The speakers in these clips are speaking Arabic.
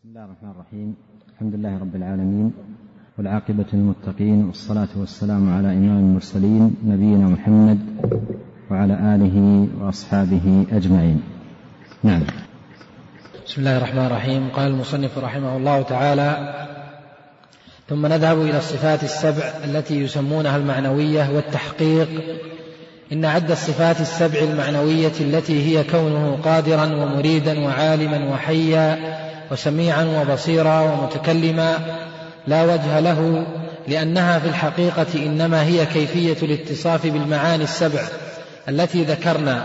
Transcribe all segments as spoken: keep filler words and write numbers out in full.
بسم الله الرحمن الرحيم. الحمد لله رب العالمين، والعاقبة للمتقين، والصلاة والسلام على إمام المرسلين نبينا محمد وعلى آله وأصحابه أجمعين. نعم. بسم الله الرحمن الرحيم. قال المصنف رحمه الله تعالى: ثم نذهب إلى الصفات السبع التي يسمونها المعنوية والتحقيق. إن عد الصفات السبع المعنوية التي هي كونه قادرا ومريدا وعالما وحيا وسميعا وبصيرا ومتكلما لا وجه له، لأنها في الحقيقة إنما هي كيفية الاتصاف بالمعاني السبع التي ذكرنا.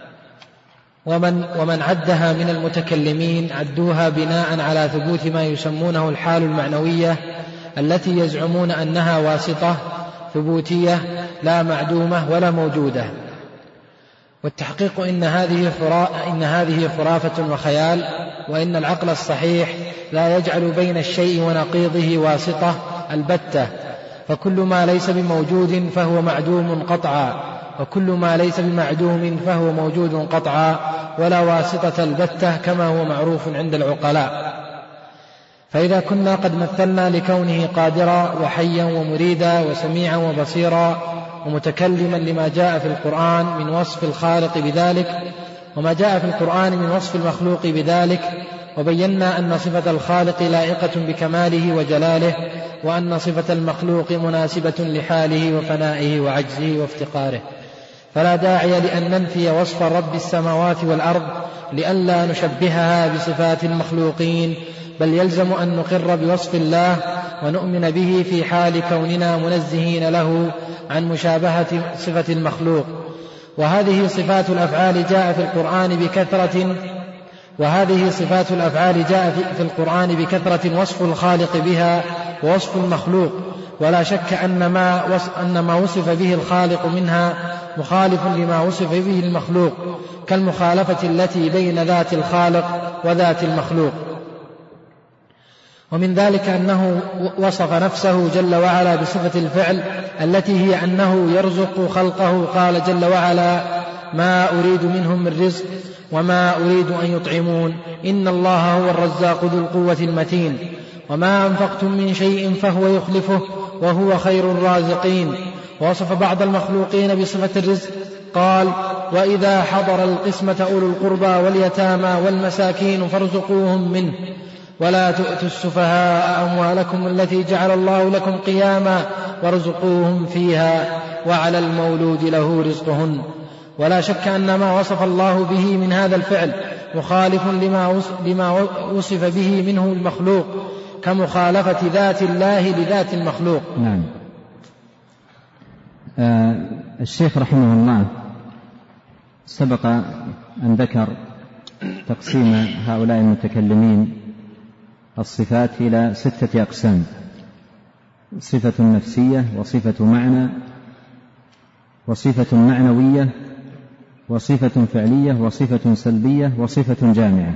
ومن, ومن عدها من المتكلمين عدوها بناء على ثبوت ما يسمونه الحال المعنوية التي يزعمون أنها واسطة ثبوتية لا معدومة ولا موجودة. والتحقيق إن هذه, إن هذه خرافة وخيال، وإن العقل الصحيح لا يجعل بين الشيء ونقيضه واسطة البتة، فكل ما ليس بموجود فهو معدوم قطعا، وكل ما ليس بمعدوم فهو موجود قطعا، ولا واسطة البتة كما هو معروف عند العقلاء. فإذا كنا قد مثلنا لكونه قادرا وحيا ومريدا وسميعا وبصيرا ومتكلما لما جاء في القرآن من وصف الخالق بذلك وما جاء في القرآن من وصف المخلوق بذلك، وبينا أن صفة الخالق لائقة بكماله وجلاله، وأن صفة المخلوق مناسبة لحاله وفنائه وعجزه وافتقاره، فلا داعي لأن ننفي وصف رب السماوات والأرض لئلا نشبهها بصفات المخلوقين، بل يلزم أن نقر بوصف الله ونؤمن به في حال كوننا منزهين له عن مشابهة صفة المخلوق. وهذه صفات الأفعال جاء في القرآن بكثرة وهذه صفات الأفعال جاء في القرآن بكثرة وصف الخالق بها ووصف المخلوق، ولا شك أن ما, أن ما وصف به الخالق منها مخالف لما وصف به المخلوق، كالمخالفة التي بين ذات الخالق وذات المخلوق. ومن ذلك أنه وصف نفسه جل وعلا بصفة الفعل التي هي أنه يرزق خلقه، قال جل وعلا: ما أريد منهم من رزق وما أريد أن يطعمون إن الله هو الرزاق ذو القوة المتين، وما أنفقتم من شيء فهو يخلفه وهو خير الرازقين. ووصف بعض المخلوقين بصفة الرزق، قال: وإذا حضر القسمة أولو القربى واليتامى والمساكين فارزقوهم منه ولا تؤتوا السفهاء أموالكم التي جعل الله لكم قياما وارزقوهم فيها وعلى المولود له رزقهن. ولا شك أن ما وصف الله به من هذا الفعل مخالف لما وصف به منه المخلوق، كمخالفة ذات الله لذات المخلوق. نعم. آه الشيخ رحمه الله سبق أن ذكر تقسيم هؤلاء المتكلمين الصفات إلى ستة أقسام: صفة نفسية، وصفة معنى، وصفة معنوية، وصفة فعلية، وصفة سلبية، وصفة جامعة.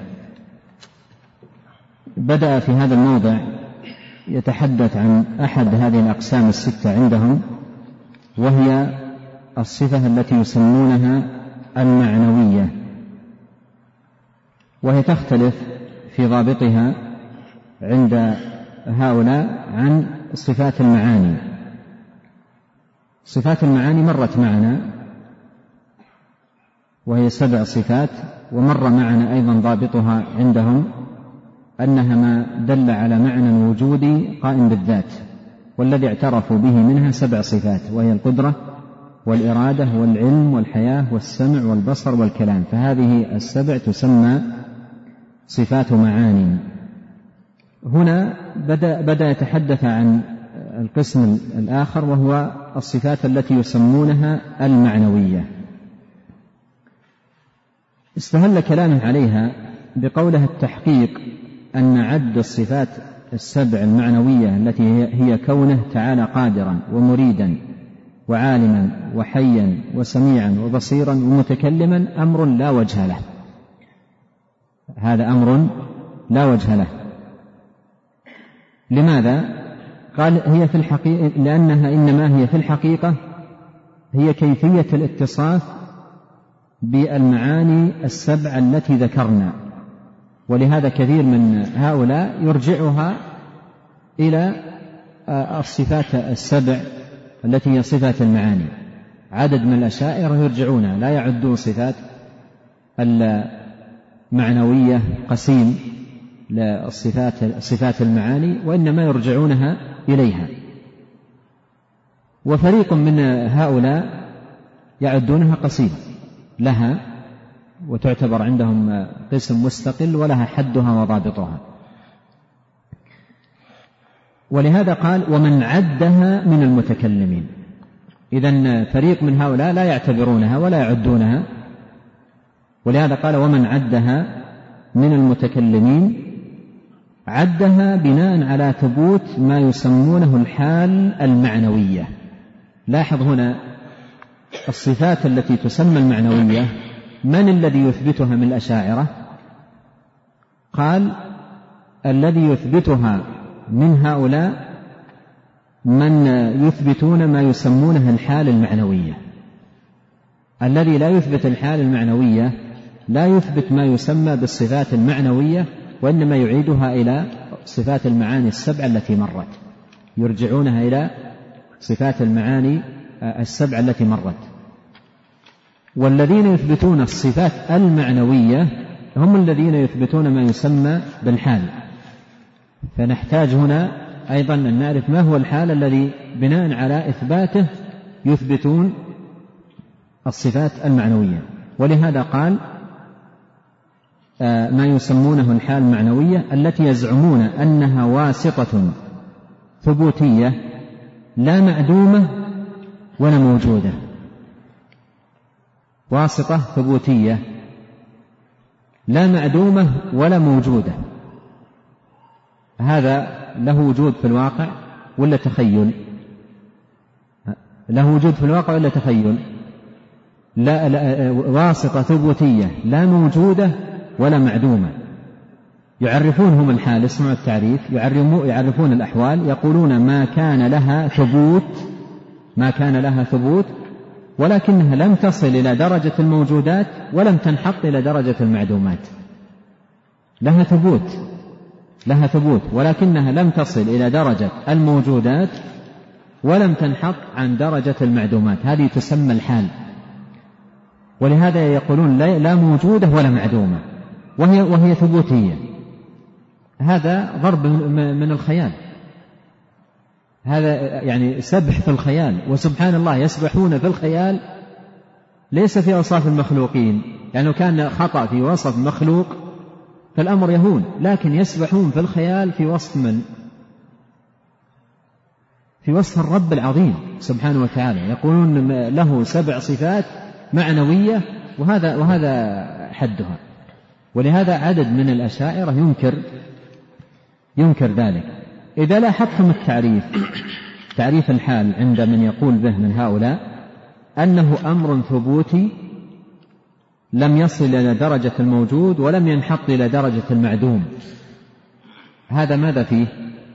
بدأ في هذا الموضع يتحدث عن أحد هذه الأقسام الستة عندهم، وهي الصفة التي يسمونها المعنوية، وهي تختلف في ضابطها عند هؤلاء عن صفات المعاني. صفات المعاني مرت معنا وهي سبع صفات، ومر معنا أيضا ضابطها عندهم أنها ما دل على معنى وجودي قائم بالذات، والذي اعترفوا به منها سبع صفات، وهي القدرة والإرادة والعلم والحياة والسمع والبصر والكلام، فهذه السبع تسمى صفات معاني. هنا بدأ, بدأ يتحدث عن القسم الآخر، وهو الصفات التي يسمونها المعنوية. استهل كلامه عليها بقوله التحقيق، أن عد الصفات السبع المعنوية التي هي كونه تعالى قادرا ومريدا وعالما وحيا وسميعا وبصيرا ومتكلما أمر لا وجه له. هذا أمر لا وجه له. لماذا؟ قال: هي في الحقيقة لأنها إنما هي في الحقيقة هي كيفية الاتصاف بالمعاني السبع التي ذكرنا، ولهذا كثير من هؤلاء يرجعها إلى الصفات السبع التي هي صفات المعاني. عدد من الأشاعرة يرجعونها، لا يعدون صفات المعنوية قسيم للصفات صفات المعاني، وإنما يرجعونها إليها. وفريق من هؤلاء يعدونها قسيم لها، وتعتبر عندهم قسم مستقل ولها حدها وضابطها. ولهذا قال ومن عدها من المتكلمين. إذن فريق من هؤلاء لا يعتبرونها ولا يعدونها، ولهذا قال ومن عدها من المتكلمين، عدها بناء على ثبوت ما يسمونه الحال المعنوية. لاحظ هنا الصفات التي تسمى المعنوية من الذي يثبتها من الأشاعرة؟ قال الذي يثبتها من هؤلاء من يثبتون ما يسمونها الحال المعنوية. الذي لا يثبت الحال المعنوية لا يثبت ما يسمى بالصفات المعنوية، وإنما يعيدها إلى صفات المعاني السبع التي مرت، يرجعونها إلى صفات المعاني السبع التي مرت. والذين يثبتون الصفات المعنوية هم الذين يثبتون ما يسمى بالحال. فنحتاج هنا أيضا أن نعرف ما هو الحال الذي بناء على إثباته يثبتون الصفات المعنوية. ولهذا قال ما يسمونه الحال المعنوية التي يزعمون أنها واسطة ثبوتية لا معدومة ولا موجودة. واسطة ثبوتية لا معدومة ولا موجودة، هذا له وجود في الواقع ولا تخيل؟ له وجود في الواقع ولا تخيل؟ لا, لا واسطة ثبوتية لا موجودة ولا معدومة. يعرفون هم الحال، اسمعوا التعريف، يعرفون الأحوال، يقولون ما كان لها ثبوت ما كان لها ثبوت ولكنها لم تصل إلى درجة الموجودات ولم تنحط إلى درجة المعدومات. لها ثبوت لها ثبوت ولكنها لم تصل إلى درجة الموجودات ولم تنحط عن درجة المعدومات، هذه تسمى الحال. ولهذا يقولون لا موجودة ولا معدومة وهي, وهي ثبوتية. هذا ضرب من الخيال، هذا يعني سبح في الخيال. وسبحان الله يسبحون في الخيال ليس في أوصاف المخلوقين، يعني كان خطأ في وصف مخلوق فالأمر يهون، لكن يسبحون في الخيال في وصف من؟ في وصف الرب العظيم سبحانه وتعالى. يقولون له سبع صفات معنوية وهذا, وهذا حدها. ولهذا عدد من الأشاعرة ينكر ينكر ذلك. إذا لاحظتم التعريف تعريف الحال عند من يقول به من هؤلاء أنه أمر ثبوتي لم يصل إلى درجة الموجود ولم ينحط إلى درجة المعدوم، هذا ماذا فيه؟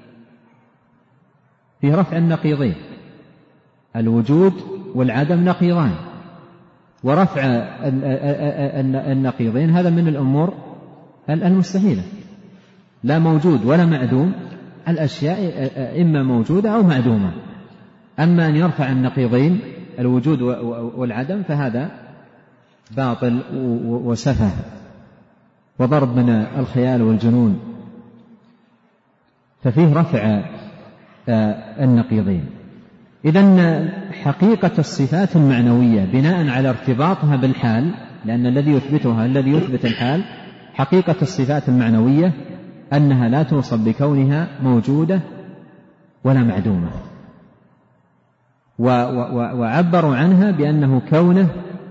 فيه رفع النقيضين. الوجود والعدم نقيضان، ورفع النقيضين هذا من الأمور المستحيلة. لا موجود ولا معدوم، الأشياء إما موجودة أو معدومة. أما أن يرفع النقيضين الوجود والعدم فهذا باطل وسفه وضرب من الخيال والجنون، ففيه رفع النقيضين. إذن حقيقة الصفات المعنوية بناء على ارتباطها بالحال، لأن الذي يثبتها الذي يثبت الحال، حقيقة الصفات المعنوية أنها لا توصف بكونها موجودة ولا معدومة، وعبروا عنها بأنه كونه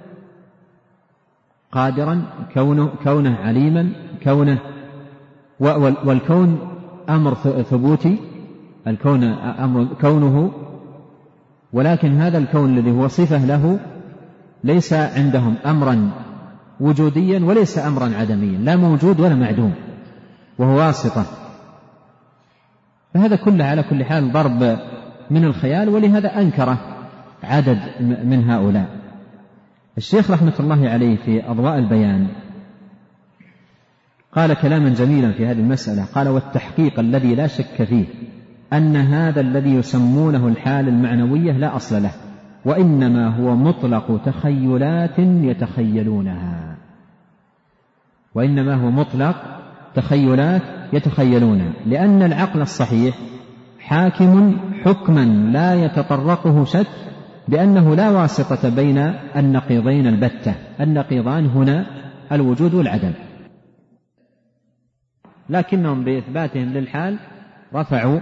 قادرا، كونه, كونه عليما، كونه والكون أمر ثبوتي، الكون أمر كونه، ولكن هذا الكون الذي هو صفة له ليس عندهم أمرا وجوديا وليس أمرا عدميا، لا موجود ولا معدوم، وهو واسطة. فهذا كله على كل حال ضرب من الخيال، ولهذا أنكره عدد من هؤلاء. الشيخ رحمة الله عليه في أضواء البيان قال كلاما جميلا في هذه المسألة، قال: والتحقيق الذي لا شك فيه أن هذا الذي يسمونه الحال المعنوية لا أصل له، وإنما هو مطلق تخيلات يتخيلونها، وإنما هو مطلق تخيلات يتخيلونها، لأن العقل الصحيح حاكم حكما لا يتطرقه شك بأنه لا واسطة بين النقيضين البتة. النقيضان هنا الوجود والعدم، لكنهم بإثباتهم للحال رفعوا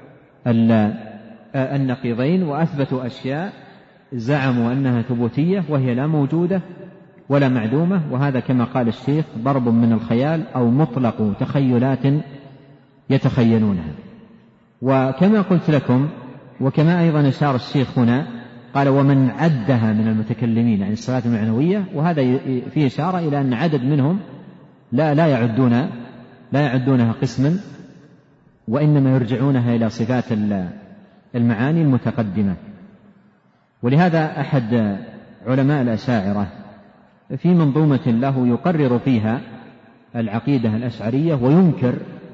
النقيضين وأثبتوا أشياء زعموا أنها ثبوتية وهي لا موجودة ولا معدومة، وهذا كما قال الشيخ ضرب من الخيال أو مطلق تخيلات يتخيلونها. وكما قلت لكم وكما أيضا أشار الشيخ هنا، قال: ومن عدها من المتكلمين عن الصفات المعنوية، وهذا فيه إشارة إلى أن عدد منهم لا لا يعدون لا يعدونها قسما، وإنما يرجعونها إلى صفات المعاني المتقدمة. ولهذا أحد علماء الأشاعرة في منظومة له يقرر فيها العقيدة الأشعرية وينكر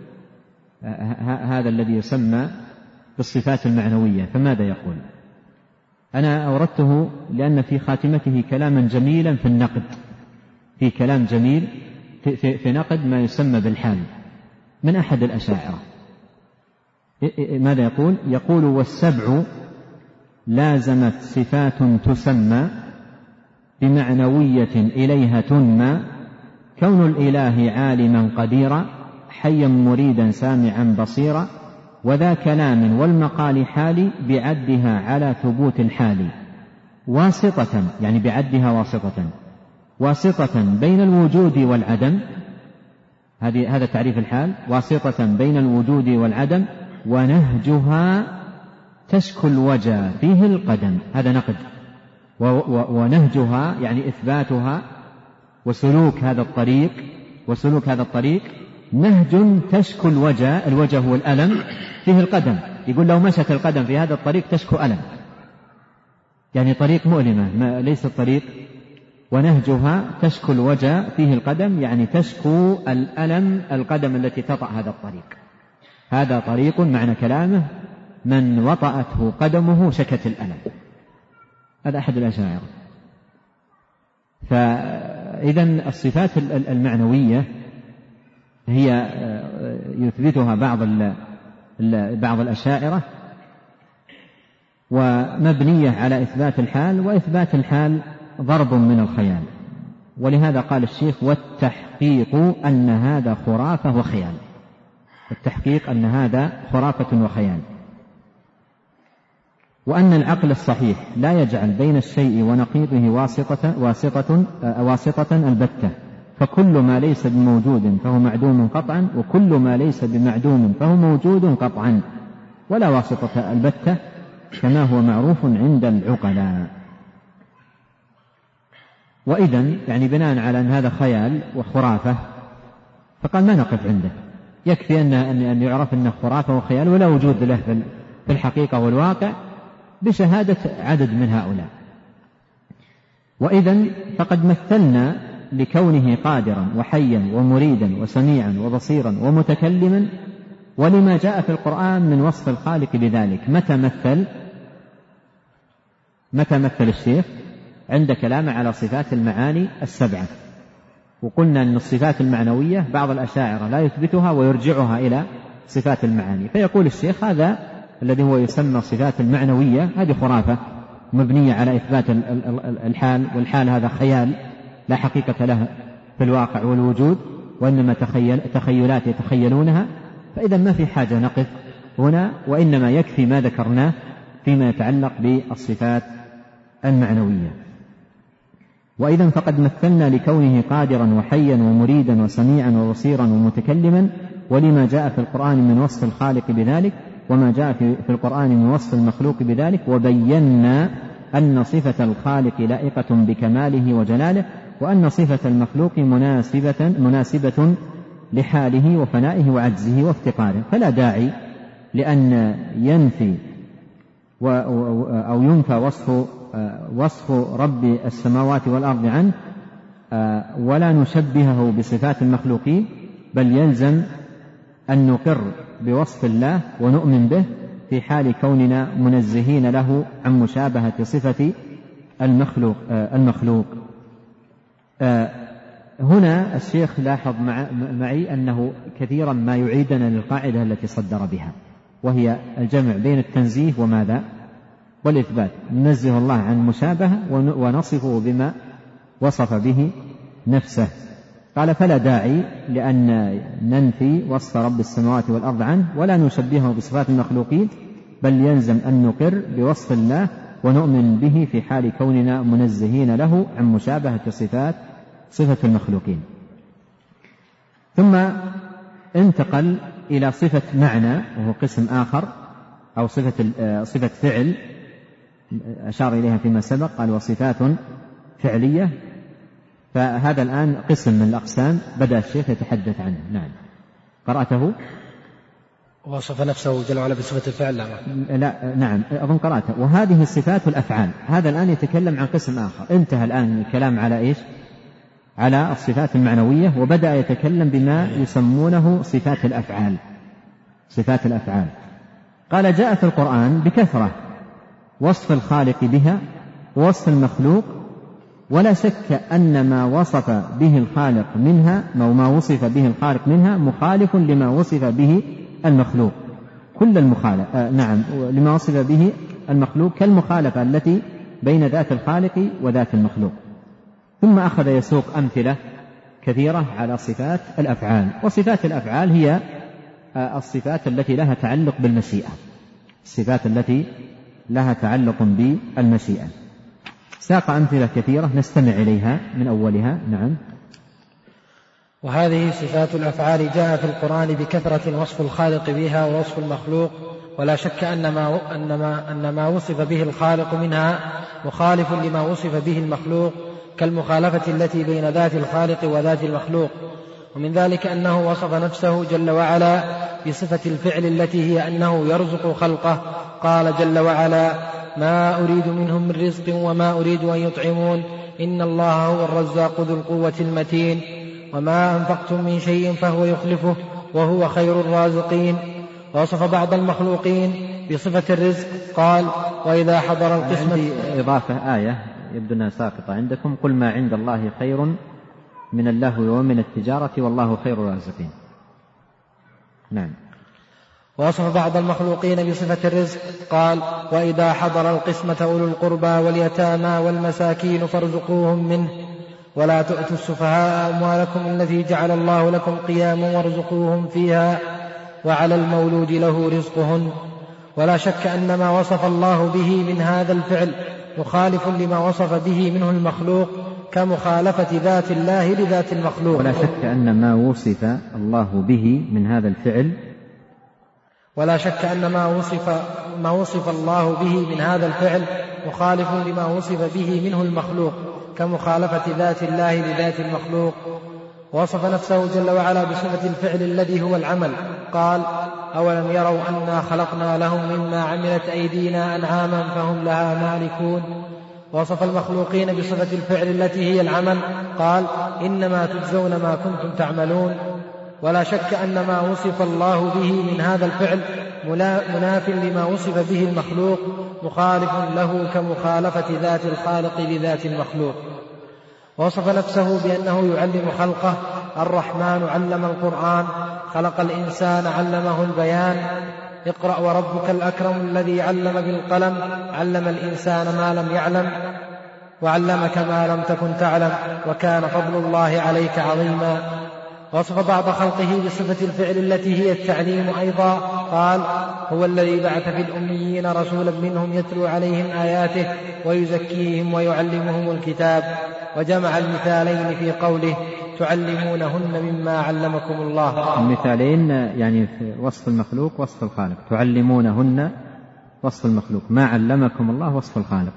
هذا الذي يسمى بالصفات المعنوية. فماذا يقول؟ أنا أوردته لأن في خاتمته كلاما جميلا في النقد، في كلام جميل في, في, في نقد ما يسمى بالحال من أحد الأشاعرة. ماذا يقول؟ يقول: والسبع لازمت صفات تسمى بمعنوية إليها تنمى، كون الإله عالما قديرا، حيا مريدا سامعا بصيرا، وذا كلام والمقال حال بعدها على ثبوت الحال، واسطة يعني بعدها واسطة واسطة بين الوجود والعدم. هذه هذا تعريف الحال، واسطة بين الوجود والعدم، ونهجها تشكو الوجه فيه القدم. هذا نقد. ونهجها يعني إثباتها وسلوك هذا الطريق وسلوك هذا الطريق نهج تشكو الوجه، الوجه هو الألم فيه القدم. يقول: لو مشت القدم في هذا الطريق تشكو ألم، يعني طريق مؤلمة ليس الطريق. ونهجها تشكو الوجه فيه القدم يعني تشكو الألم القدم التي تطأ هذا الطريق. هذا طريق معنى كلامه من وطأته قدمه شكت الألم. هذا أحد الأشاعرة. فإذا الصفات المعنوية هي يثبتها بعض بعض الأشاعرة ومبنية على إثبات الحال، وإثبات الحال ضرب من الخيال. ولهذا قال الشيخ: والتحقيق أن هذا خرافة وخيال. التحقيق أن هذا خرافة وخيال، وأن العقل الصحيح لا يجعل بين الشيء ونقيضه واسطة واسطة واسطة البتة، فكل ما ليس بموجود فهو معدوم قطعا، وكل ما ليس بمعدوم فهو موجود قطعا، ولا واسطة البتة كما هو معروف عند العقلاء. وإذن يعني بناء على أن هذا خيال وخرافة، فقال: ما نقف عنده، يكفي أن أن يعرف أنه خرافة وخيال ولا وجود له في الحقيقة والواقع بشهادة عدد من هؤلاء. وإذن فقد مثلنا لكونه قادرا وحيا ومريدا وسميعا وبصيرا ومتكلما، ولما جاء في القرآن من وصف الخالق بذلك. متى مثل متى مثل الشيخ؟ عند كلامه على صفات المعاني السبعة. وقلنا أن الصفات المعنوية بعض الأشاعرة لا يثبتها ويرجعها إلى صفات المعاني، فيقول الشيخ: هذا الذي هو يسمى الصفات المعنوية هذه خرافة مبنية على إثبات الحال، والحال هذا خيال لا حقيقة له في الواقع والوجود، وإنما تخيل تخيلات يتخيلونها. فإذا ما في حاجة نقف هنا، وإنما يكفي ما ذكرناه فيما يتعلق بالصفات المعنوية. وإذا فقد مثلنا لكونه قادرا وحيا ومريدا وسميعا وبصيرا ومتكلما، ولما جاء في القرآن من وصف الخالق بذلك، وما جاء في القرآن من وصف المخلوق بذلك، وبينا أن صفة الخالق لائقة بكماله وجلاله، وأن صفة المخلوق مناسبة, مناسبة لحاله وفنائه وعجزه وافتقاره، فلا داعي لأن ينفي أو ينفى وصف, وصف رب السماوات والأرض عنه، ولا نشبهه بصفات المخلوقين، بل يلزم أن نقر بوصف الله ونؤمن به في حال كوننا منزهين له عن مشابهة صفة المخلوق, المخلوق. هنا الشيخ لاحظ معي أنه كثيرا ما يعيدنا للقاعدة التي صدر بها، وهي الجمع بين التنزيه وماذا؟ والإثبات. ننزه الله عن مشابهة ونصفه بما وصف به نفسه. قال: فلا داعي لأن ننفي وصف رب السماوات والأرض عنه ولا نشبهه بصفات المخلوقين، بل يلزم أن نقر بوصف الله ونؤمن به في حال كوننا منزهين له عن مشابهة صفات صفة المخلوقين. ثم انتقل إلى صفة معنى، وهو قسم آخر، أو صفة, صفة فعل أشار إليها فيما سبق، قال: وصفات فعلية. فهذا الآن قسم من الأقسام بدأ الشيخ يتحدث عنه. نعم، قرأته؟ وصف نفسه جل وعلا بصفة الفعل. لا, لا نعم أظن قرأته. وهذه الصفات الأفعال. هذا الآن يتكلم عن قسم آخر. انتهى الآن الكلام على إيش؟ على الصفات المعنوية، وبدأ يتكلم بما يسمونه صفات الأفعال. صفات الأفعال قال: جاء في القرآن بكثرة وصف الخالق بها ووصف المخلوق، ولا شك أن ما وصف به الخالق منها وما وصف به الخالق منها مخالف لما وصف به المخلوق. كل المخالف آه نعم لما وصف به المخلوق كالمخالفة التي بين ذات الخالق وذات المخلوق. ثم أخذ يسوق أمثلة كثيرة على صفات الأفعال. وصفات الأفعال هي آه الصفات التي لها تعلق بالمشيئة، الصفات التي لها تعلق بالمشيئة. ساق أمثلة كثيرة نستمع إليها من أولها. نعم. وهذه صفات الأفعال جاء في القرآن بكثرة وصف الخالق بها ووصف المخلوق، ولا شك أن ما, أن ما, أن ما وصف به الخالق منها مخالف لما وصف به المخلوق كالمخالفة التي بين ذات الخالق وذات المخلوق. ومن ذلك أنه وصف نفسه جل وعلا بصفة الفعل التي هي أنه يرزق خلقه. قال جل وعلا: ما أريد منهم من رزق وما أريد أن يطعمون إن الله هو الرزاق ذو القوة المتين. وما أنفقتم من شيء فهو يخلفه وهو خير الرازقين. ووصف بعض المخلوقين بصفة الرزق. قال: وإذا حضر القسمة. عندي إضافة آية يبدو أنها ساقطة عندكم: قل ما عند الله خير من اللهو ومن التجارة والله خير الرازقين. نعم. ووصف بعض المخلوقين بصفة الرزق. قال: وإذا حضر القسمة أولو القربى واليتامى والمساكين فارزقوهم منه ولا تؤتوا السفهاء أموالكم التي جعل الله لكم قياما وارزقوهم فيها وعلى المولود له رزقهن. ولا شك أن ما وصف الله به من هذا الفعل مخالف لما وصف به منه المخلوق كمخالفة ذات الله لذات المخلوق. ولا شك أن ما وصف الله به من هذا الفعل ولا شك أن ما وصف, ما وصف الله به من هذا الفعل مخالف لما وصف به منه المخلوق كمخالفة ذات الله لذات المخلوق. وصف نفسه جل وعلا بصفة الفعل الذي هو العمل. قال: أولم يروا أنا خلقنا لهم مما عملت أيدينا أنعاما فهم لها مالكون. وصف المخلوقين بصفة الفعل التي هي العمل. قال: إنما تجزون ما كنتم تعملون. ولا شك أن ما وصف الله به من هذا الفعل مناف لما وصف به المخلوق مخالف له كمخالفة ذات الخالق لذات المخلوق. وصف نفسه بأنه يعلم خلقه. الرحمن علم القرآن خلق الإنسان علمه البيان. اقرأ وربك الأكرم الذي علم بالقلم علم الإنسان ما لم يعلم وعلمك ما لم تكن تعلم وكان فضل الله عليك عظيما. وصف بعض خلقه بصفة الفعل التي هي التعليم أيضا. قال: هو الذي بعث في الأميين رسولا منهم يتلو عليهم آياته ويزكيهم ويعلمهم الكتاب. وجمع المثالين في قوله: تعلمونهن مما علمكم الله. المثالين يعني في وصف المخلوق وصف الخالق. تعلمونهن وصف المخلوق، ما علمكم الله وصف الخالق.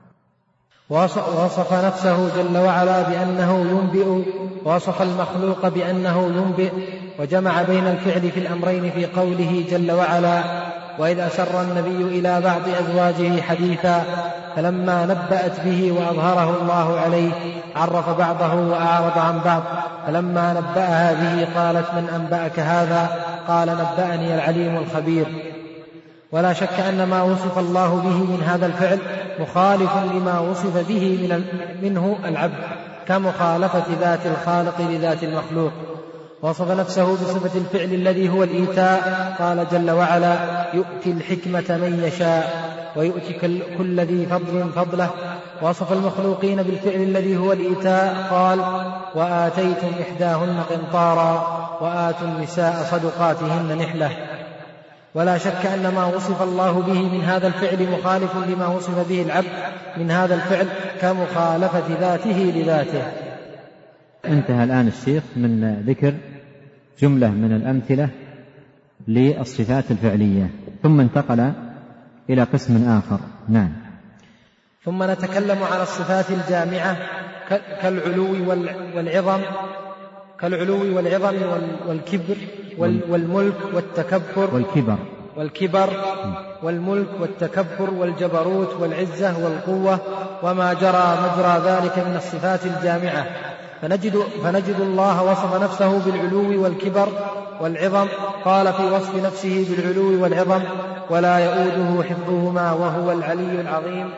وصف نفسه جل وعلا بأنه ينبئ، وصف المخلوق بأنه ينبئ، وجمع بين الفعل في الأمرين في قوله جل وعلا: وإذ أسر النبي إلى بعض أزواجه حديثا فلما نبأت به وأظهره الله عليه عرف بعضه وأعرض عن بعض، فلما نبأها به قالت من أنبأك هذا؟ قال نبأني العليم الخبير. ولا شك أن ما وصف الله به من هذا الفعل مخالف لما وصف به من منه العبد، كمخالفة ذات الخالق لذات المخلوق. وصف نفسه بصفة الفعل الذي هو الإيتاء، قال جل وعلا يؤتي الحكمة من يشاء ويؤتي كل ذي فضل فضله. وصف المخلوقين بالفعل الذي هو الإيتاء، قال وآتيتم إحداهن قنطارا وآتوا النساء صدقاتهن نحلة. ولا شك أن ما وصف الله به من هذا الفعل مخالف لما وصف به العبد من هذا الفعل، كمخالفة ذاته لذاته. انتهى الآن الشيخ من ذكر جملة من الأمثلة للصفات الفعلية، ثم انتقل إلى قسم آخر. نعم. ثم نتكلم على الصفات الجامعة كالعلو والعظم كالعلو والعظم والكبر والملك والتكبر والكبر والكبر والملك والتكبر والجبروت والعزة والقوة وما جرى مجرى ذلك من الصفات الجامعة. فنجد, فنجد الله وصف نفسه بالعلو والكبر والعظم، قال في وصف نفسه بالعلو والعظم ولا يؤوده حفظهما وهو العلي العظيم.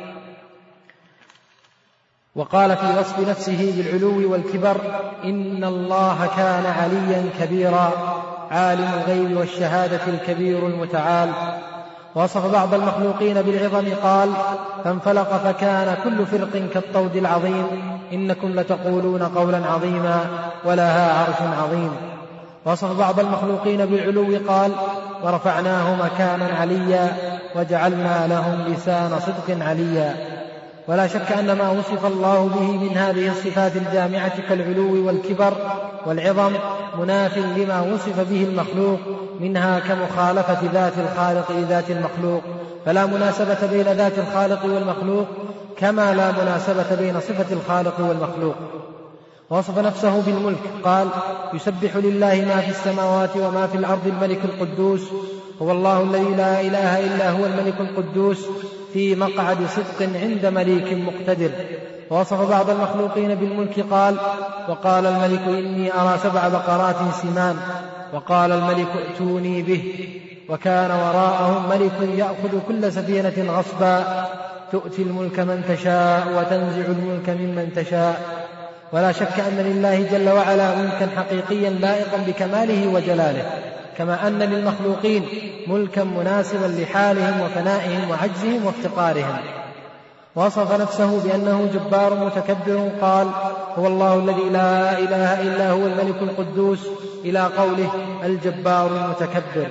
وقال في وصف نفسه بالعلو والكبر إن الله كان عليا كبيرا عالم الغيب والشهادة الكبير المتعال. وصف بعض المخلوقين بالعظم، قال فانفلق فكان كل فرق كالطود العظيم إنكم لتقولون قولا عظيما ولها عرش عظيم. وصف بعض المخلوقين بالعلو، قال ورفعناه مكانا عليا وجعلنا لهم لسان صدق عليا. ولا شك أن ما وصف الله به من هذه الصفات الجامعة كالعلو والكبر والعظم مناف لما وصف به المخلوق منها، كمخالفة ذات الخالق لذات المخلوق، فلا مناسبة بين ذات الخالق والمخلوق كما لا مناسبة بين صفة الخالق والمخلوق. وصف نفسه بالملك، قال يسبح لله ما في السماوات وما في الأرض الملك القدوس هو الله الذي لا إله إلا هو الملك القدوس في مقعد صدق عند مليك مقتدر. ووصف بعض المخلوقين بالملك، قال وقال الملك إني أرى سبع بقرات سمان وقال الملك ائتوني به وكان وراءهم ملك يأخذ كل سفينة غصبا تؤتي الملك من تشاء وتنزع الملك ممن تشاء. ولا شك أن لله جل وعلا ملكا حقيقيا لائقا بكماله وجلاله، كما أن للمخلوقين ملكا مناسبا لحالهم وفنائهم وعجزهم وافتقارهم. وصف نفسه بأنه جبار متكبر، قال هو الله الذي لا إله إلا هو الملك القدوس إلى قوله الجبار المتكبر.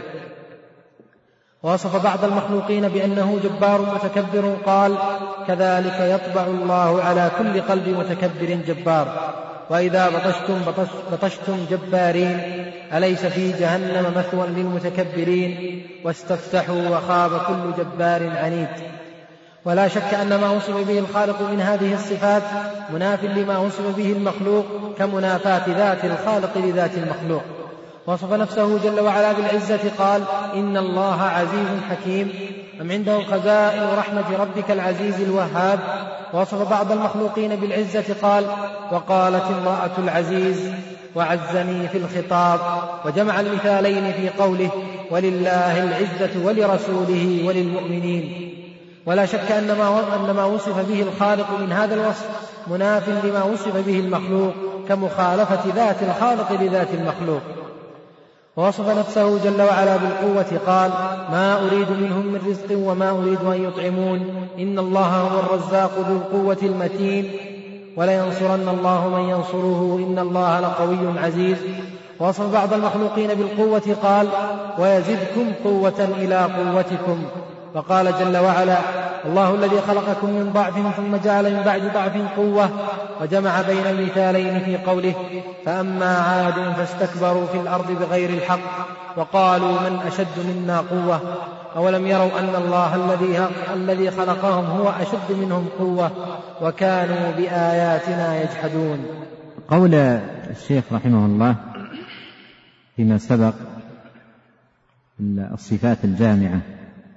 وصف بعض المخلوقين بأنه جبار متكبر، قال كذلك يطبع الله على كل قلب متكبر جبار. وإذا بطشتم بطشتم جبارين أليس في جهنم مثوى للمتكبرين واستفتحوا وخاب كل جبار عنيد. ولا شك أن ما وصف به الخالق من هذه الصفات مناف لما وصف به المخلوق، كمنافاة ذات الخالق لذات المخلوق. وصف نفسه جل وعلا بالعزة، قال إن الله عزيز حكيم أم عنده خزائن رحمة ربك العزيز الوهاب. وصف بعض المخلوقين بالعزة، قال وقالت امرأة العزيز وعزني في الخطاب، وجمع المثالين في قوله ولله العزة ولرسوله وللمؤمنين. ولا شك أن ما, أن ما وصف به الخالق من هذا الوصف مناف لما وصف به المخلوق، كمخالفة ذات الخالق لذات المخلوق. ووصف نفسه جل وعلا بالقوة، قال ما أريد منهم من رزق وما أريد أن يطعمون إن الله هو الرزاق ذو القوة المتين ولينصرن الله من ينصره إن الله لقوي عزيز. ووصف بعض المخلوقين بالقوة، قال ويزدكم قوة إلى قوتكم. وقال جل وعلا الله الذي خلقكم من ضعف ثم جعل من بعد ضعف قوة، وجمع بين المثالين في قوله فأما عاد فاستكبروا في الأرض بغير الحق وقالوا من أشد منا قوة أولم يروا أن الله الذي, الذي خلقهم هو أشد منهم قوة وكانوا بآياتنا يجحدون. قول الشيخ رحمه الله فيما سبق الصفات الجامعة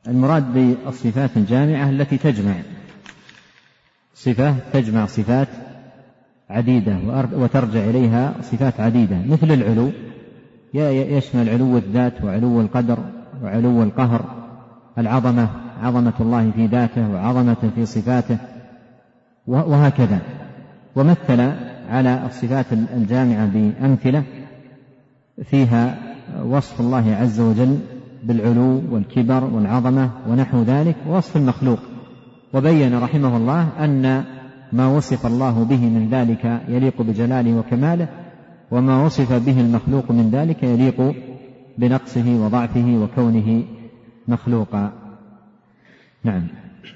المراد بالصفات الجامعة التي تجمع صفة تجمع صفات عديدة وترجع إليها صفات عديدة، مثل العلو يشمل علو الذات وعلو القدر وعلو القهر، العظمة عظمة الله في ذاته وعظمة في صفاته، وهكذا. ومثل على الصفات الجامعة بأمثلة فيها وصف الله عز وجل بالعلو والكبر والعظمة ونحو ذلك، ووصف المخلوق، وبين رحمه الله أن ما وصف الله به من ذلك يليق بجلاله وكماله، وما وصف به المخلوق من ذلك يليق بنقصه وضعفه وكونه مخلوقا. نعم.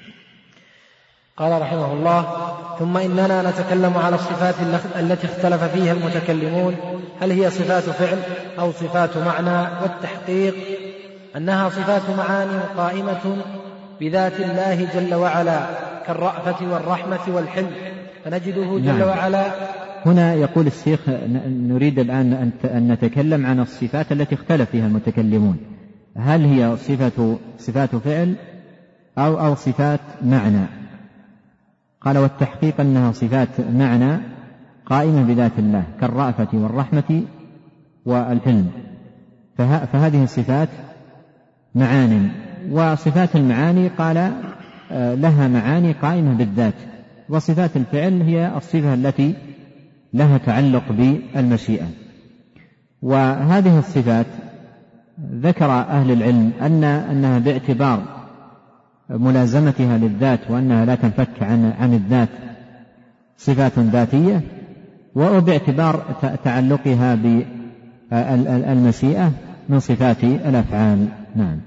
قال رحمه الله: ثم إننا نتكلم على الصفات التي اختلف فيها المتكلمون، هل هي صفات فعل أو صفات معنى، والتحقيق أنها صفات معاني قائمة بذات الله جل وعلا كالرأفة والرحمة والحلم، فنجده جل نعم. وعلا. هنا يقول الشيخ نريد الآن أن نتكلم عن الصفات التي اختلف فيها المتكلمون، هل هي صفة صفات فعل أو, أو صفات معنى. قال: والتحقيق أنها صفات معنى قائمة بذات الله كالرأفة والرحمة والحلم، فه فهذه الصفات معان. وصفات المعاني قال لها معاني قائمة بالذات، وصفات الفعل هي الصفة التي لها تعلق بالمشيئة. وهذه الصفات ذكر أهل العلم أن أنها باعتبار ملازمتها للذات وأنها لا تنفك عن عن الذات صفات ذاتية، وباعتبار تعلقها بالمشيئة من صفات الأفعال. نعم.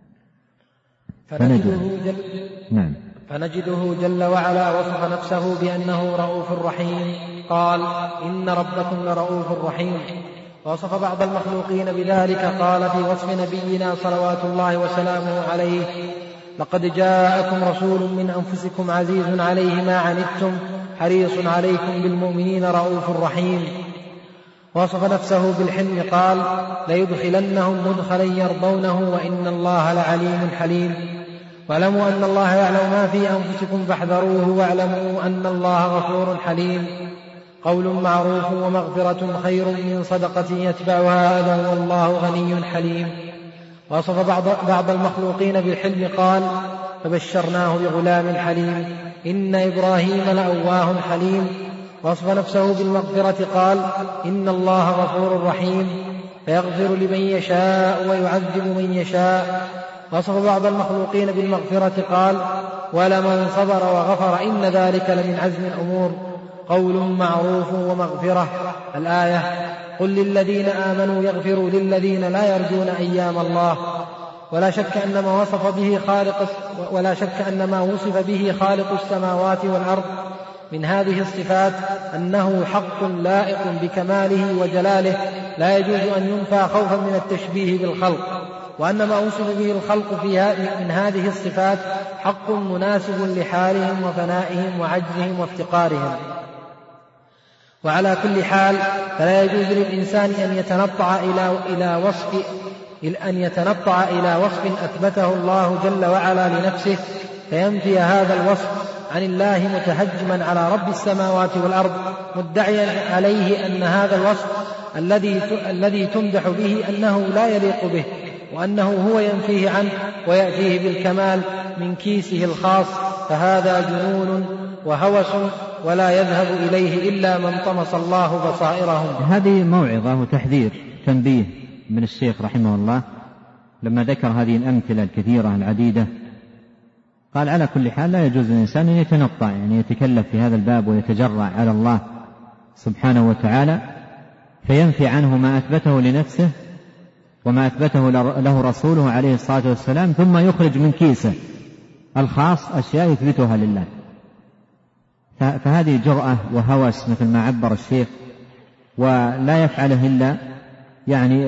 فنجده جل, نعم. فنجده جل وعلا وصف نفسه بأنه رؤوف رحيم، قال: إن ربكم لرؤوف رحيم. ووصف بعض المخلوقين بذلك، قال في وصف نبينا صلوات الله وسلامه عليه: لقد جاءكم رسول من أنفسكم عزيز عليه ما عنتم حريص عليكم بالمؤمنين رؤوف رحيم. وصف نفسه بالحلم، قال: ليدخلنهم مدخلا يرضونه وإن الله لعليم حليم. واعلموا أن الله يعلم ما في أنفسكم فاحذروه واعلموا أن الله غفور حليم. قول معروف ومغفرة خير من صدقة يتبعها أذى والله غني حليم. وصف بعض, بعض المخلوقين بالحلم، قال: فبشرناه بغلام حليم إن إبراهيم لأواه حليم. وصف نفسه بالمغفرة، قال: إن الله غفور رحيم فيغفر لمن يشاء ويعذب من يشاء. وصف بعض المخلوقين بالمغفرة، قال: ولمن صبر وغفر إن ذلك لمن عزم الأمور. قول معروف ومغفرة. الآية: قل للذين آمنوا يغفروا للذين لا يرجون أيام الله. ولا شك أن ما وصف به خالق ولا شك أن ما وصف به خالق السماوات والأرض من هذه الصفات أنه حق لائق بكماله وجلاله لا يجوز أن ينفى خوفا من التشبيه بالخلق، وأن ما وصف به الخلق فيها من هذه الصفات حق مناسب لحالهم وفنائهم وعجزهم وافتقارهم. وعلى كل حال فلا يجوز للإنسان أن يتنطع إلى إلى وصف أن يتنطع إلى وصف أثبته الله جل وعلا لنفسه فينفي هذا الوصف عن الله متهجما على رب السماوات والأرض مدعيا عليه أن هذا الوصف الذي الذي تمدح به أنه لا يليق به، وأنه هو ينفيه عنه ويأتيه بالكمال من كيسه الخاص، فهذا جنون وهوس ولا يذهب إليه إلا من طمس الله بصائرهم. هذه موعظة وتحذير تنبيه من الشيخ رحمه الله لما ذكر هذه الأمثلة الكثيرة العديدة. قال: على كل حال لا يجوز للإنسان أن يتنطع، يعني يتكلف في هذا الباب ويتجرع على الله سبحانه وتعالى فينفي عنه ما أثبته لنفسه وما أثبته له رسوله عليه الصلاة والسلام، ثم يخرج من كيسه الخاص أشياء يثبتها لله. فهذه جرأة وهوس مثل ما عبر الشيخ، ولا يفعله إلا يعني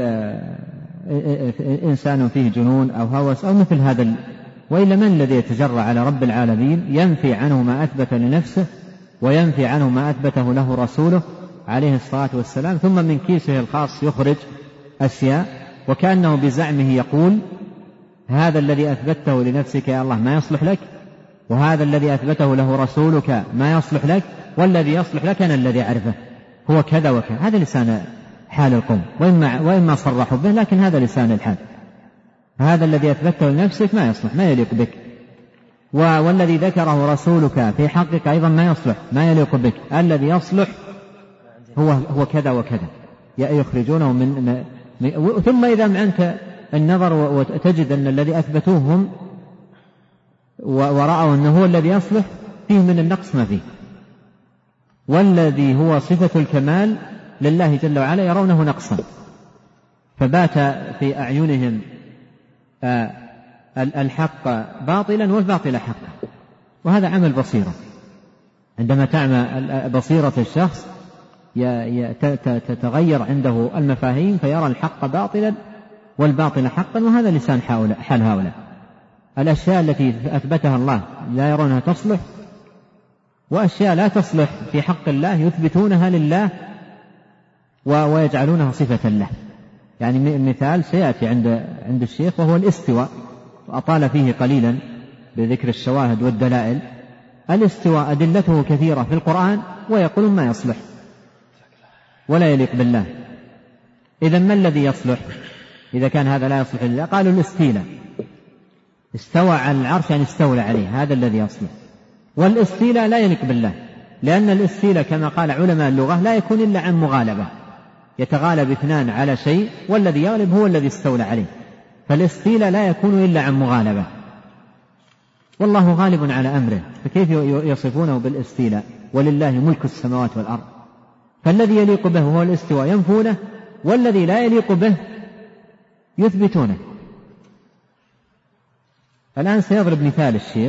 إنسان فيه جنون أو هوس أو مثل هذا. وإلا من الذي يتجرأ على رب العالمين ينفي عنه ما أثبت لنفسه وينفي عنه ما أثبته له رسوله عليه الصلاة والسلام، ثم من كيسه الخاص يخرج أشياء وكأنه بزعمه يقول هذا الذي أثبته لنفسك يا الله ما يصلح لك، وهذا الذي أثبته له رسولك ما يصلح لك، والذي يصلح لك أنا الذي أعرفه هو كذا وكذا. هذا لسان حال القوم، وإما, وإما صرحوا به، لكن هذا لسان الحال. هذا الذي أثبته لنفسك ما يصلح، ما يليق بك، والذي ذكره رسولك في حقك أيضا ما يصلح، ما يليق بك. الذي يصلح هو, هو كذا وكذا، يخرجونه من, من ثم إذا معنت النظر وتجد أن الذي أثبتوه هم ورأوا أنه هو الذي يصلح، فيه من النقص ما فيه. والذي هو صفة الكمال لله جل وعلا يرونه نقصا، فبات في أعينهم الحق باطلا والباطل حقا. وهذا عمل بصيرة، عندما تعمى بصيرة الشخص تتغير عنده المفاهيم فيرى الحق باطلا والباطل حقا. وهذا لسان حال هؤلاء. الأشياء التي أثبتها الله لا يرونها تصلح، وأشياء لا تصلح في حق الله يثبتونها لله ويجعلونها صفة له. يعني مثال سيأتي عند عند الشيخ وهو الاستواء، وأطال فيه قليلا بذكر الشواهد والدلائل. الاستواء أدلته كثيرة في القرآن، ويقولون ما يصلح ولا يليق بالله. إذا ما الذي يصلح إذا كان هذا لا يصلح لله؟ قالوا الاستيلاء، استوى على العرش يعني استولى عليه، هذا الذي يصلح. والاستيلاء لا يليق بالله، لأن الاستيلاء كما قال علماء اللغة لا يكون إلا عن مغالبة، يتغالب اثنان على شيء والذي يغلب هو الذي استولى عليه. فالاستيلاء لا يكون إلا عن مغالبة، والله غالب على أمره، فكيف يصفونه بالاستيلاء؟ ولله ملك السماوات والأرض. فالذي يليق به هو الاستواء ينفونه، والذي لا يليق به يثبتونه. الآن سيضرب مثال الشيخ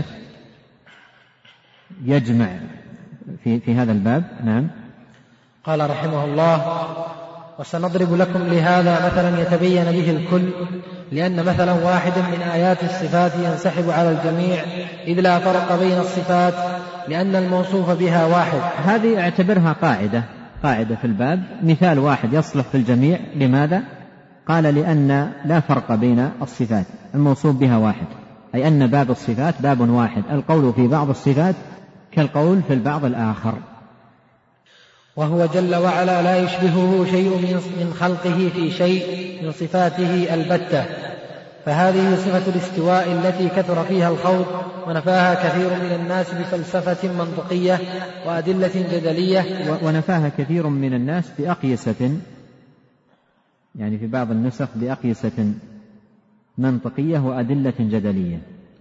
يجمع في, في هذا الباب. نعم. قال رحمه الله: وسنضرب لكم لهذا مثلا يتبين به الكل، لأن مثلا واحدا من آيات الصفات ينسحب على الجميع، إذ لا فرق بين الصفات، لأن الموصوف بها واحد. هذه اعتبرها قاعدة قاعدة في الباب، مثال واحد يصلح في الجميع. لماذا؟ قال: لأن لا فرق بين الصفات، الموصوف بها واحد، أي أن باب الصفات باب واحد، القول في بعض الصفات كالقول في البعض الآخر. وهو جل وعلا لا يشبهه شيء من خلقه في شيء من صفاته البتة، فهذه صفة الاستواء التي كثر فيها الخوض ونفاها كثير من الناس بفلسفة منطقية وأدلة جدلية. ونفاها كثير من الناس بأقيسة، يعني في بعض النسخ بأقيسة منطقية وأدلة جدلية.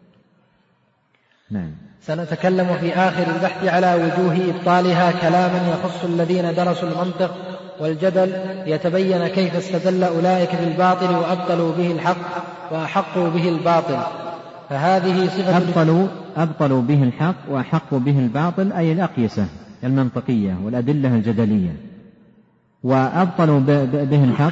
نعم. سنتكلم في آخر البحث على وجوه إبطالها كلاما يخص الذين درسوا المنطق والجدل، يتبين كيف استدل أولئك بالباطل وأبطلوا به الحق وأحقوا به الباطل. فهذه صفة أبطلوا, أبطلوا به الحق وأحقوا به الباطل، أي الأقيسة المنطقية والأدلة الجدلية. وأبطلوا به الحق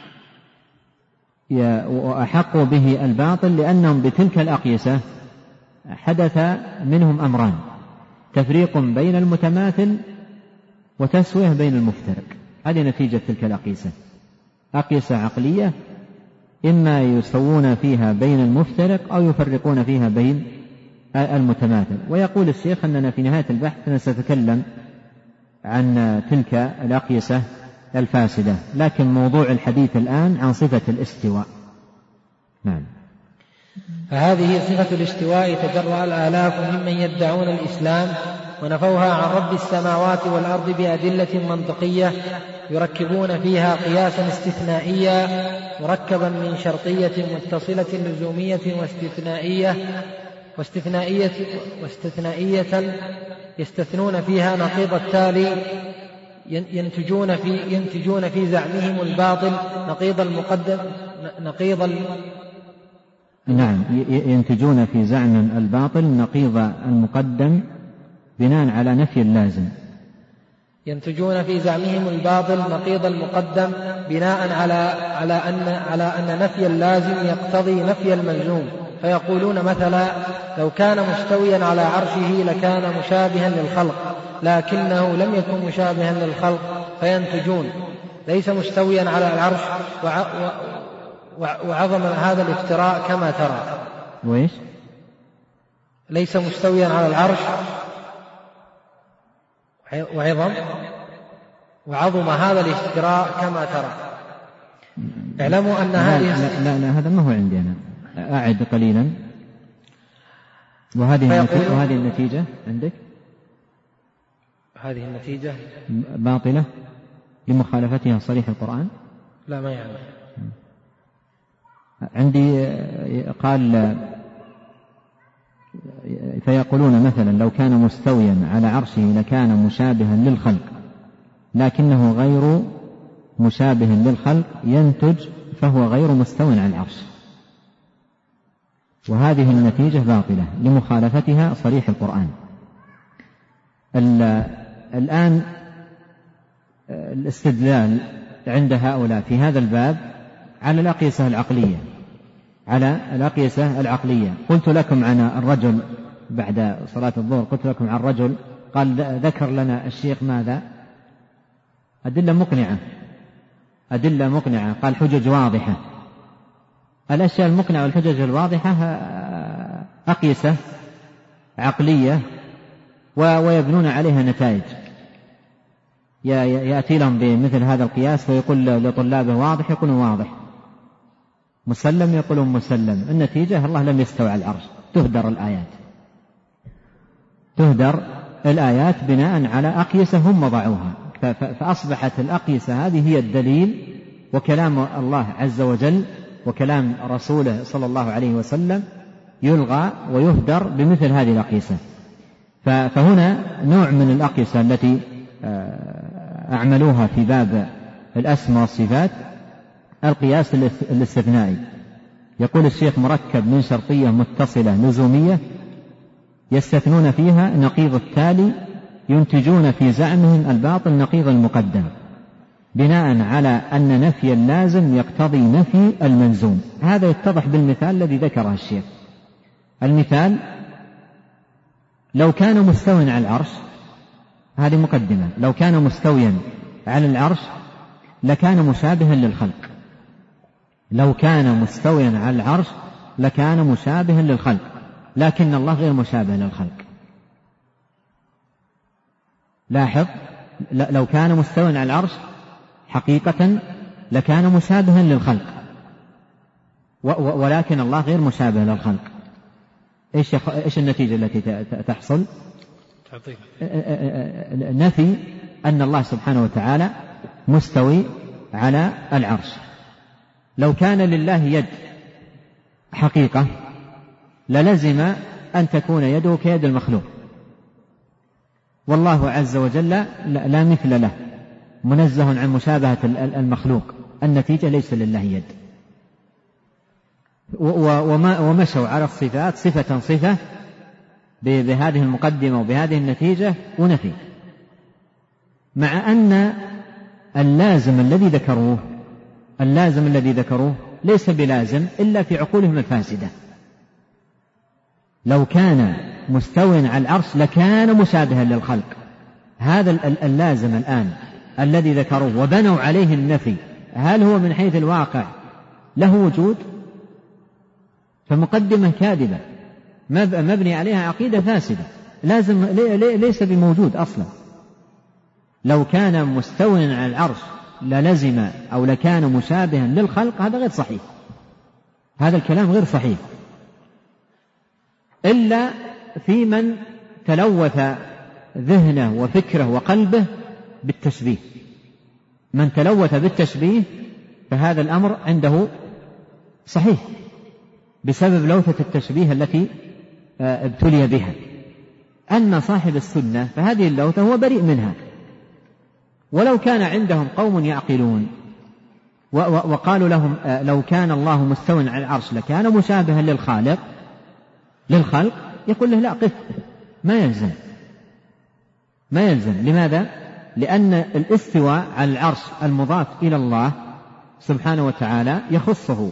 وأحقوا به الباطل لأنهم بتلك الأقيسة حدث منهم أمران: تفريق بين المتماثل وتسوية بين المفترق. هذه نتيجة تلك الأقيسة، أقيسة عقلية، إما يسوون فيها بين المفترق أو يفرقون فيها بين المتماثل. ويقول الشيخ أننا في نهاية البحث نتكلم عن تلك الأقيسة الفاسدة، لكن موضوع الحديث الآن عن صفة الاستواء. نعم. فهذه صفة الاستواء تجرأ الآلاف ممن يدعون الإسلام ونفوها عن رب السماوات والأرض بأدلة منطقية يركبون فيها قياسا استثنائيا مركبا من شرطية متصلة لزومية واستثنائية واستثنائية, واستثنائية يستثنون فيها نقيض التالي، ينتجون في, ينتجون في زعمهم الباطل نقيض المقدم نقيض ال نعم ينتجون في زعم الباطل نقيض المقدم بناء على نفي اللازم. ينتجون في زعمهم الباطل نقيض المقدم بناء على على أن على أن نفي اللازم يقتضي نفي الملزوم، فيقولون مثلا: لو كان مستويا على عرشه لكان مشابها للخلق، لكنه لم يكن مشابها للخلق، فينتجون: ليس مستويا على العرش وعظم هذا الافتراء كما ترى. وإيش؟ ليس مستويا على العرش وعظم وعظم هذا الافتراء كما ترى. اعلموا أن لا هذه لا, لا, لا هذا ما هو عندي أنا. أعد قليلا. وهذه النتيجة, وهذه النتيجة عندك هذه النتيجة باطلة لمخالفتها صريح القرآن. لا ما يعني. عندي قال فيقولون مثلا لو كان مستويا على عرشه لكان مشابها للخلق لكنه غير مشابه للخلق ينتج فهو غير مستو على العرش. وهذه النتيجة باطلة لمخالفتها صريح القرآن. الآن الاستدلال عند هؤلاء في هذا الباب على الأقيسة العقلية على الأقيسة العقلية. قلت لكم عن الرجل بعد صلاة الظهر قلت لكم عن الرجل قال ذكر لنا الشيخ ماذا؟ أدلة مقنعة أدلة مقنعة قال حجج واضحة. الأشياء المقنعة والحجج الواضحة أقيسة عقلية ويبنون عليها نتائج. يأتي لهم بمثل هذا القياس ويقول لطلابه واضح يقولون واضح، مسلم يقولون مسلم. النتيجة الله لم يستوى على العرش. تهدر الآيات تهدر الآيات بناء على أقيسة هم وضعوها. فأصبحت الأقيسة هذه هي الدليل، وكلام الله عز وجل وكلام رسوله صلى الله عليه وسلم يلغى ويهدر بمثل هذه الأقيسة. فهنا نوع من الأقيسة التي أعملوها في باب الأسماء والصفات القياس الاستثنائي. يقول الشيخ مركب من شرطية متصلة لزومية يستثنون فيها نقيض التالي ينتجون في زعمهم الباطل نقيض المقدم بناء على أن نفي اللازم يقتضي نفي الملزوم. هذا يتضح بالمثال الذي ذكره الشيخ. المثال لو كان مستويا على العرش، هذه مقدمة، لو كان مستويا على العرش لكان مشابها للخلق. لو كان مستويا على العرش لكان مشابها للخلق، لكن الله غير مشابه للخلق. لاحظ، لو كان مستويا على العرش حقيقة لكان مشابها للخلق، ولكن الله غير مشابه للخلق. إيش إيش النتيجة التي تحصل؟ نفي أن الله سبحانه وتعالى مستوي على العرش. لو كان لله يد حقيقة للزم أن تكون يده كيد المخلوق، والله عز وجل لا مثل له، منزه عن مشابهة المخلوق. النتيجة ليس لله يد. ومشوا على الصفات صفة صفة بهذه المقدمة وبهذه النتيجة ونفي، مع أن اللازم الذي ذكروه اللازم الذي ذكروه ليس بلازم إلا في عقولهم الفاسدة. لو كان مستويا على العرش لكان مشابها للخلق. هذا اللازم الآن الذي ذكروه وبنوا عليه النفي، هل هو من حيث الواقع له وجود؟ فمقدمة كاذبة مبني عليها عقيدة فاسدة، لازم ليس بموجود أصلا. لو كان مستويا على العرش للزم أو لكان مشابها للخلق، هذا غير صحيح، هذا الكلام غير صحيح، إلا في من تلوث ذهنه وفكره وقلبه بالتشبيه. من تلوث بالتشبيه فهذا الأمر عنده صحيح بسبب لوثة التشبيه التي ابتلي بها. أما صاحب السنة فهذه اللوثة هو بريء منها. ولو كان عندهم قوم يعقلون وقالوا لهم لو كان الله مستوى على العرش لكان مشابها للخالق للخلق، يقول له لا، قف، ما يلزم ما يلزم. لماذا؟ لأن الاستواء على العرش المضاف إلى الله سبحانه وتعالى يخصه،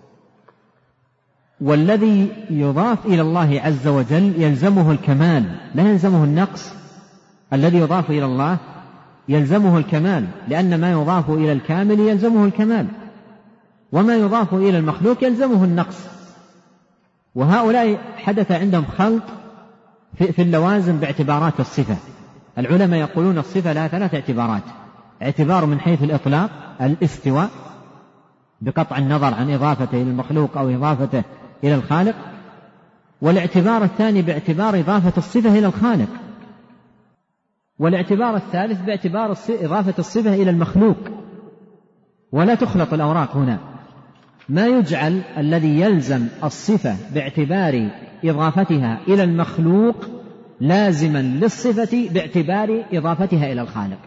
والذي يضاف إلى الله عز وجل يلزمه الكمال لا يلزمه النقص. الذي يضاف إلى الله يلزمه الكمال، لأن ما يضاف إلى الكامل يلزمه الكمال. وما يضاف إلى المخلوق يلزمه النقص. وهؤلاء حدث عندهم خلط في اللوازم باعتبارات الصفة. العلماء يقولون الصفة لها ثلاث اعتبارات: اعتبار من حيث الإطلاق الاستواء بقطع النظر عن إضافته إلى المخلوق أو إضافته إلى الخالق، والاعتبار الثاني باعتبار إضافة الصفة إلى الخالق، والاعتبار الثالث باعتبار إضافة الصفة إلى المخلوق. ولا تخلط الأوراق هنا، ما يجعل الذي يلزم الصفة باعتبار إضافتها إلى المخلوق لازما للصفة باعتبار إضافتها إلى الخالق.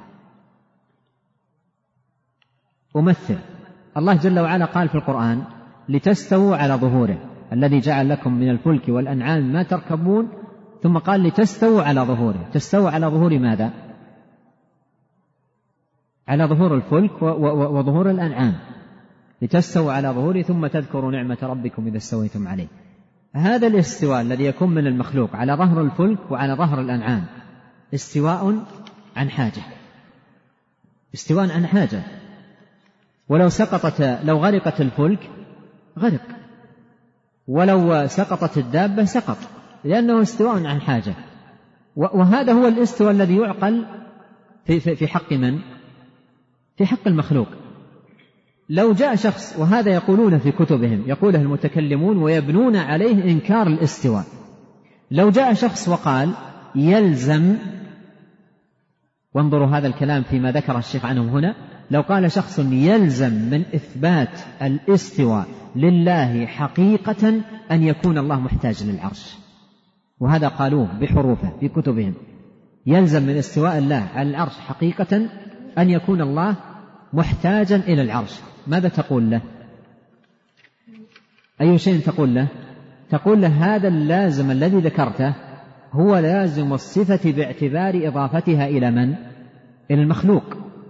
أمثل: الله جل وعلا قال في القرآن: لتستووا على ظهوره، الذي جعل لكم من الفلك والأنعام ما تركبون، ثم قال لتستووا على ظهوره. تستووا على ظهور ماذا؟ على ظهور الفلك وظهور الأنعام. لتستووا على ظهوره ثم تذكروا نعمة ربكم إذا استويتم عليه. هذا الاستواء الذي يكون من المخلوق على ظهر الفلك وعلى ظهر الأنعام استواء عن حاجة، استواء عن حاجة. ولو سقطت لو غرقت الفلك غرق، ولو سقطت الدابة سقط، لأنه استواء عن حاجة. وهذا هو الاستواء الذي يعقل في, في, في حق من؟ في حق المخلوق. لو جاء شخص، وهذا يقولون في كتبهم، يقوله المتكلمون ويبنون عليه إنكار الاستواء، لو جاء شخص وقال يلزم، وانظروا هذا الكلام فيما ذكر الشيخ عنهم هنا، لو قال شخص يلزم من إثبات الاستواء لله حقيقة أن يكون الله محتاج للعرش، وهذا قالوه بحروفه في كتبهم، يلزم من استواء الله على العرش حقيقة أن يكون الله محتاجا إلى العرش، ماذا تقول له؟ أي شيء تقول له؟ تقول له هذا اللازم الذي ذكرته هو لازم الصفة باعتبار إضافتها إلى من؟ إلى المخلوق.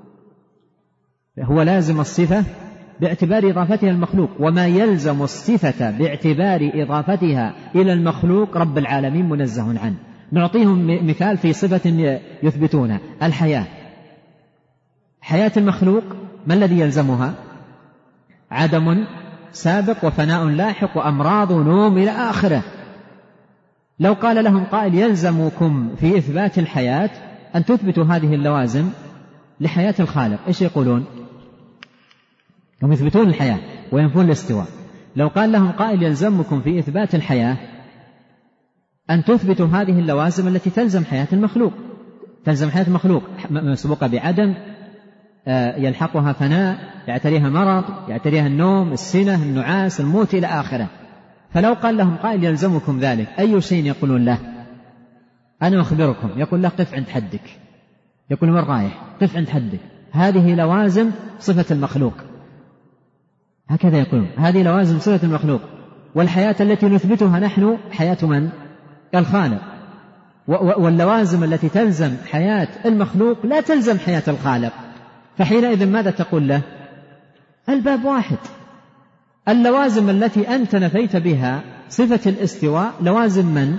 هو لازم الصفة باعتبار إضافتها المخلوق، وما يلزم الصفة باعتبار إضافتها إلى المخلوق رب العالمين منزه عنه. نعطيهم مثال في صفة يثبتونها: الحياة. حياة المخلوق ما الذي يلزمها؟ عدم سابق وفناء لاحق وأمراض ونوم إلى آخره. لو قال لهم قائل يلزمكم في إثبات الحياة أن تثبتوا هذه اللوازم لحياة الخالق، إيش يقولون؟ هم يثبتون الحياة وينفون الاستواء. لو قال لهم قائل يلزمكم في إثبات الحياة أن تثبتوا هذه اللوازم التي تلزم حياة المخلوق، تلزم حياة المخلوق مسبوقة بعدم، يلحقها فناء، يعتريها مرض، يعتريها النوم، السنة، النعاس، الموت إلى آخره. فلو قال لهم قائل يلزمكم ذلك، أي شيء يقولون له؟ أنا أخبركم. يقول له قف عند حدك. يقول من رايح؟ قف عند حدك، هذه لوازم صفة المخلوق. هكذا يقولون، هذه لوازم صفة المخلوق، والحياة التي نثبتها نحن حياة من؟ الخالق. واللوازم التي تلزم حياة المخلوق لا تلزم حياة الخالق. فحينئذ ماذا تقول له؟ الباب واحد. اللوازم التي أنت نفيت بها صفة الاستواء لوازم من؟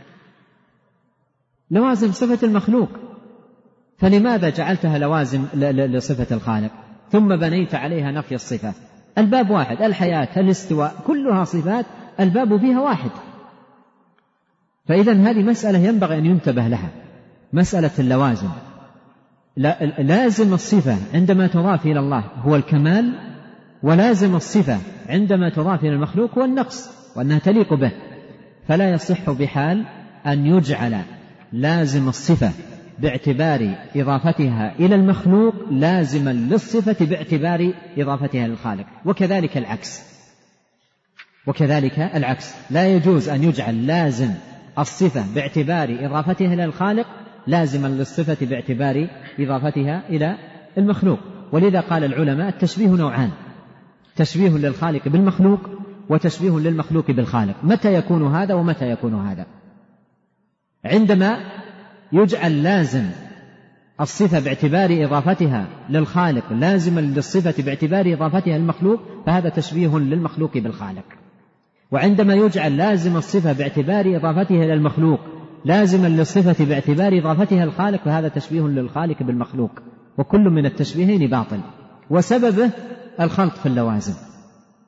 لوازم صفة المخلوق. فلماذا جعلتها لوازم لصفة الخالق ثم بنيت عليها نفي الصفة؟ الباب واحد، الحياة، الاستواء، كلها صفات، الباب فيها واحد. فإذا هذه مسألة ينبغي أن ينتبه لها، مسألة اللوازم. لازم الصفة عندما تضاف إلى الله هو الكمال، ولازم الصفة عندما تضاف إلى المخلوق هو النقص، وأنها تليق به. فلا يصح بحال أن يجعل لازم الصفة باعتبار إضافتها إلى المخلوق لازما للصفة باعتبار إضافتها للخالق، وكذلك العكس. وكذلك العكس لا يجوز أن يجعل لازم الصفة باعتبار إضافتها إلى الخالق لازما للصفة باعتبار إضافتها إلى المخلوق. ولذا قال العلماء التشبيه نوعان: تشبيه للخالق بالمخلوق وتشبيه للمخلوق بالخالق. متى يكون هذا ومتى يكون هذا؟ عندما يجعل لازم الصفة باعتبار إضافتها للخالق لازما للصفة باعتبار إضافتها للمخلوق فهذا تشبيه للمخلوق بالخالق. وعندما يجعل لازم الصفة باعتبار إضافتها إلى المخلوق لازما للصفة باعتبار إضافتها للخالق فهذا تشبيه للخالق بالمخلوق. وكل من التشبيهين باطل، وسببه الخلط في اللوازم.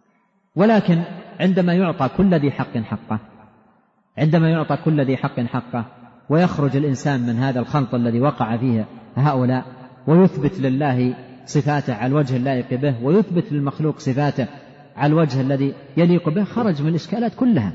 ولكن عندما يعطى كل ذي حق حقه عندما يعطى كل ذي حق حقه ويخرج الإنسان من هذا الخلط الذي وقع فيه هؤلاء ويثبت لله صفاته على الوجه اللائق به ويثبت للمخلوق صفاته على الوجه الذي يليق به، خرج من الإشكالات كلها.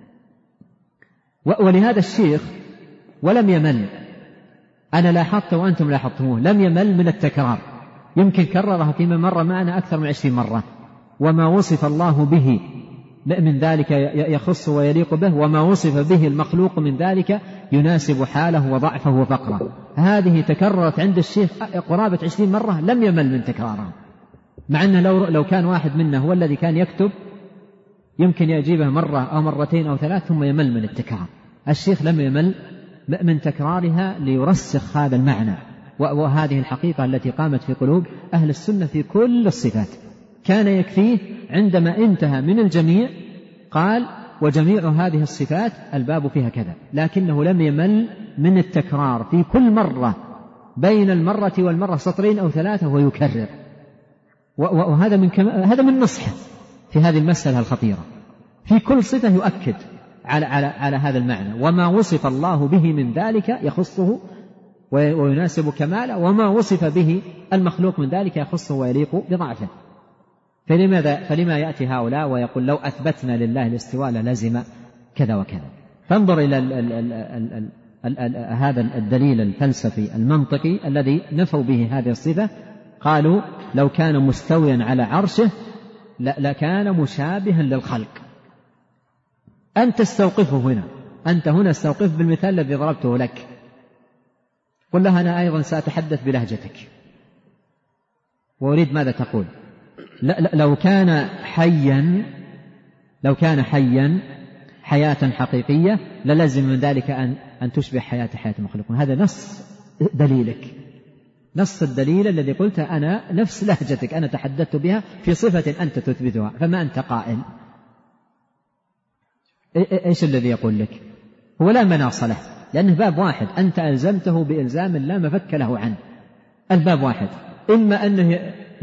ولهذا الشيخ ولم يمل، أنا لاحظت وأنتم لاحظتموه، لم يمل من التكرار، يمكن كررها فيما مر معنا أكثر من عشرين مرة. وما وصف الله به من ذلك يخص ويليق به، وما وصف به المخلوق من ذلك يناسب حاله وضعفه وفقره. هذه تكررت عند الشيخ قرابة عشرين مرة، لم يمل من تكرارها، مع أنه لو, لو كان واحد منا هو الذي كان يكتب يمكن يجيبه مرة أو مرتين أو ثلاث ثم يمل من التكرار. الشيخ لم يمل من تكرارها ليرسخ هذا المعنى وهذه الحقيقة التي قامت في قلوب أهل السنة في كل الصفات. كان يكفيه عندما انتهى من الجميع قال وجميع هذه الصفات الباب فيها كذا، لكنه لم يمل من التكرار في كل مرة، بين المرة والمرة سطرين أو ثلاثة ويكرر. وهذا من كم... هذا من نصحه في هذه المسألة الخطيرة، في كل صفة يؤكد على, على, على هذا المعنى، وما وصف الله به من ذلك يخصه ويناسب كماله، وما وصف به المخلوق من ذلك يخصه ويليق بضعفه. فلماذا فلما يأتي هؤلاء ويقول لو أثبتنا لله الاستواء للزم كذا وكذا؟ فانظر إلى ال ال ال ال ال ال هذا الدليل الفلسفي المنطقي الذي نفوا به هذه الصفة. قالوا لو كان مستويا على عرشه لكان مشابها للخلق. أنت استوقفه هنا، أنت هنا استوقف بالمثال الذي ضربته لك، قل له أنا أيضا سأتحدث بلهجتك وأريد ماذا تقول. لو كان حيا لو كان حيا حياة حقيقية للزم من ذلك أن, أن تشبه حياة حياة المخلوقون. هذا نص دليلك، نص الدليل الذي قلت أنا نفس لهجتك، أنا تحدثت بها في صفة أنت تثبتها، فما أنت قائل. إيش الذي يقول لك؟ هو لا مناص له، لأنه باب واحد أنت ألزمته بإلزام لا مفك له عنه. الباب واحد، إما أنه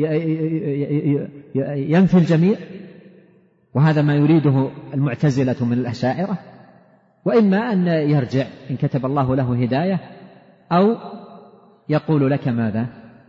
ينفي الجميع وهذا ما يريده المعتزلة من الأشاعرة، وإما أن يرجع إن كتب الله له هداية، أو يقول لك ماذا؟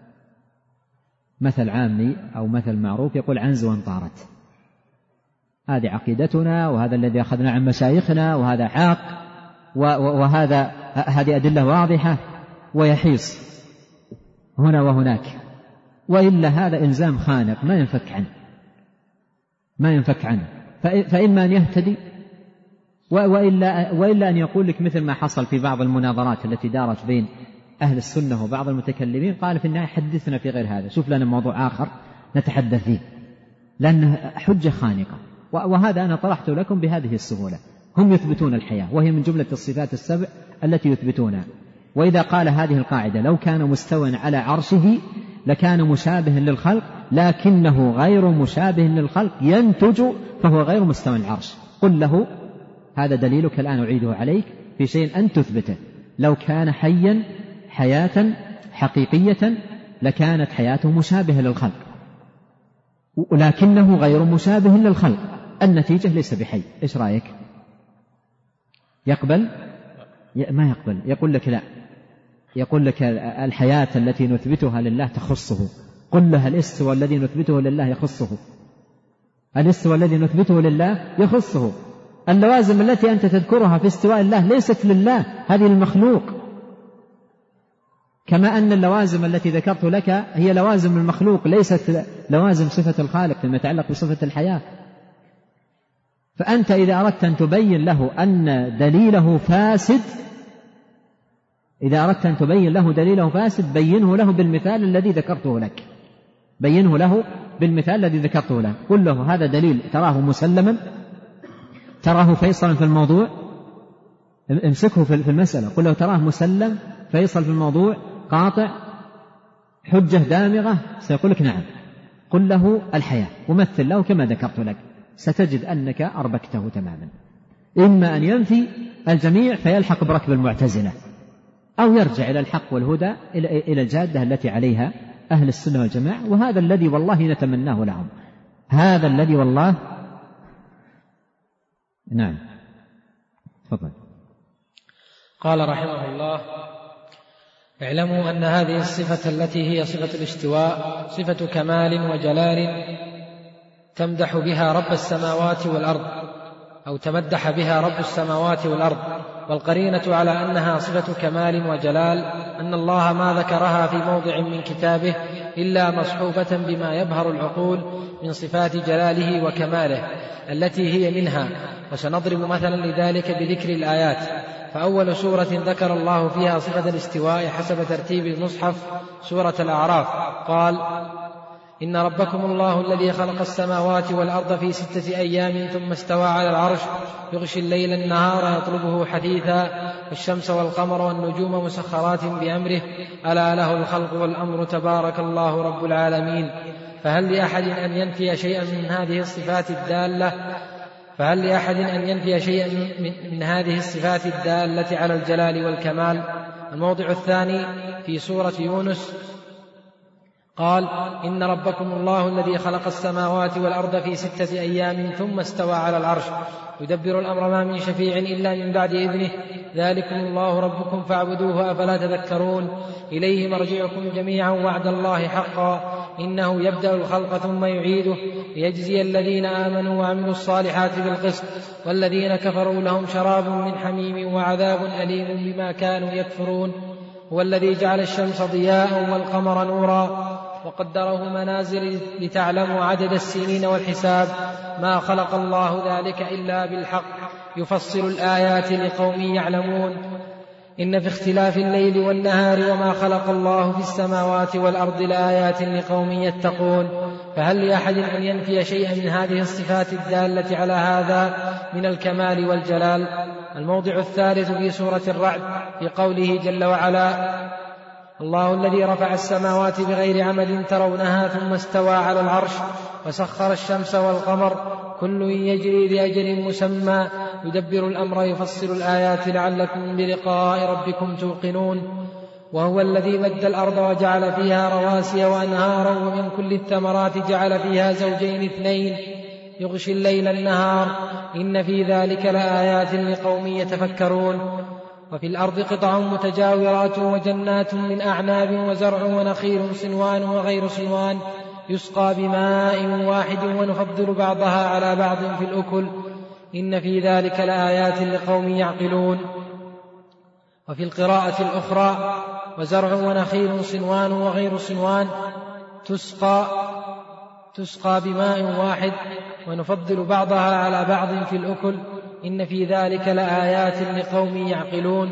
مثل عامي أو مثل معروف يقول عنز وانطارت، هذه عقيدتنا وهذا الذي أخذنا عن مشايخنا وهذا حق وهذا هذه أدلة واضحة، ويحيص هنا وهناك. وإلا هذا إلزام خانق ما ينفك عنه ما ينفك عنه فإما أن يهتدي وإلا, وإلا أن يقول لك مثل ما حصل في بعض المناظرات التي دارت بين أهل السنة وبعض المتكلمين، قال في النهاية حدثنا في غير هذا، شوف لنا موضوع آخر نتحدث فيه، لأنه حجة خانقة. وهذا أنا طرحت لكم بهذه السهولة. هم يثبتون الحياة وهي من جملة الصفات السبع التي يثبتونها. وإذا قال هذه القاعدة لو كان مستوى على عرشه لكان مشابه للخلق، لكنه غير مشابه للخلق ينتج فهو غير مستوى العرش، قل له هذا دليلك الآن أعيده عليك في شيء أن تثبته. لو كان حيا حياة حقيقية لكانت حياته مشابهة للخلق، ولكنه غير مشابه للخلق، النتيجة ليس بحي. إيش رأيك؟ يقبل؟ ما يقبل، يقول لك لا، يقول لك الحياة التي نثبتها لله تخصه، قل لها الاستواء الذي نثبته لله يخصه، الاستواء الذي نثبته لله يخصه. اللوازم التي أنت تذكرها في استواء الله ليست لله، هذه المخلوق، كما أن اللوازم التي ذكرت لك هي لوازم المخلوق ليست لوازم صفة الخالق فيما يتعلق بصفة الحياة. فأنت إذا أردت أن تبين له أن دليله فاسد إذا أردت أن تبين له دليله فاسد بينه له بالمثال الذي ذكرته لك بينه له بالمثال الذي ذكرته له قل له هذا دليل تراه مسلما، تراه فيصلا في الموضوع، امسكه في المسألة، قل له تراه مسلم فيصل في الموضوع قاطع حجة دامغة، سيقول لك نعم. قل له الحياة ومثل له كما ذكرت لك، ستجد أنك أربكته تماما. إما أن ينفي الجميع فيلحق بركب المعتزلة، أو يرجع إلى الحق والهدى إلى الجادة التي عليها أهل السنة والجماعة. وهذا الذي والله نتمناه لهم، هذا الذي والله نعم. تفضل. قال رحمه الله: اعلموا أن هذه الصفة التي هي صفة الاستواء صفة كمال وجلال تمدح بها رب السماوات والأرض، أو تمدح بها رب السماوات والأرض، والقرينة على أنها صفة كمال وجلال أن الله ما ذكرها في موضع من كتابه إلا مصحوبة بما يبهر العقول من صفات جلاله وكماله التي هي منها. وسنضرب مثلا لذلك بذكر الآيات. فأول سورة ذكر الله فيها صفة الاستواء حسب ترتيب المصحف سورة الأعراف قال: إن ربكم الله الذي خلق السماوات والأرض في ستة أيام ثم استوى على العرش يغشي الليل النهار يطلبه حثيثا والشمس والقمر والنجوم مسخرات بأمره ألا له الخلق والأمر تبارك الله رب العالمين. فهل لأحد أن ينفي شيئا من هذه الصفات الدالة فهل لأحد أن ينفي شيئا من, من هذه الصفات الدالة على الجلال والكمال؟ الموضع الثاني في سورة يونس قال: إن ربكم الله الذي خلق السماوات والأرض في ستة أيام ثم استوى على العرش يدبر الأمر ما من شفيع إلا من بعد إذنه ذلكم الله ربكم فاعبدوه أفلا تذكرون. إليه مرجعكم جميعا وعد الله حقا إنه يبدأ الخلق ثم يعيده ليجزي الذين آمنوا وعملوا الصالحات بالقسط والذين كفروا لهم شراب من حميم وعذاب أليم بما كانوا يكفرون. هو الذي جعل الشمس ضياء والقمر نورا وقدره منازل لتعلموا عدد السنين والحساب ما خلق الله ذلك إلا بالحق يفصل الآيات لقوم يعلمون. إن في اختلاف الليل والنهار وما خلق الله في السماوات والأرض لآيات لقوم يتقون. فهل لأحد أن ينفي شيئا من هذه الصفات الدالة على هذا من الكمال والجلال؟ الموضع الثالث في سورة الرعد في قوله جل وعلا: الله الذي رفع السماوات بغير عمد ترونها ثم استوى على العرش وسخر الشمس والقمر كل يجري لأجل مسمى يدبر الأمر يفصل الآيات لعلكم بلقاء ربكم توقنون. وهو الذي مد الأرض وجعل فيها رواسي وأنهارا ومن كل الثمرات جعل فيها زوجين اثنين يغشي الليل النهار إن في ذلك لآيات لقوم يتفكرون. وفي الأرض قطع متجاورات وجنات من أعناب وزرع ونخيل صنوان وغير صنوان يسقى بماء واحد ونفضل بعضها على بعض في الأكل إن في ذلك لآيات لقوم يعقلون. وفي القراءة الأخرى: وزرع ونخيل صنوان وغير صنوان تسقى تسقى بماء واحد ونفضل بعضها على بعض في الأكل إن في ذلك لآيات لقوم يعقلون.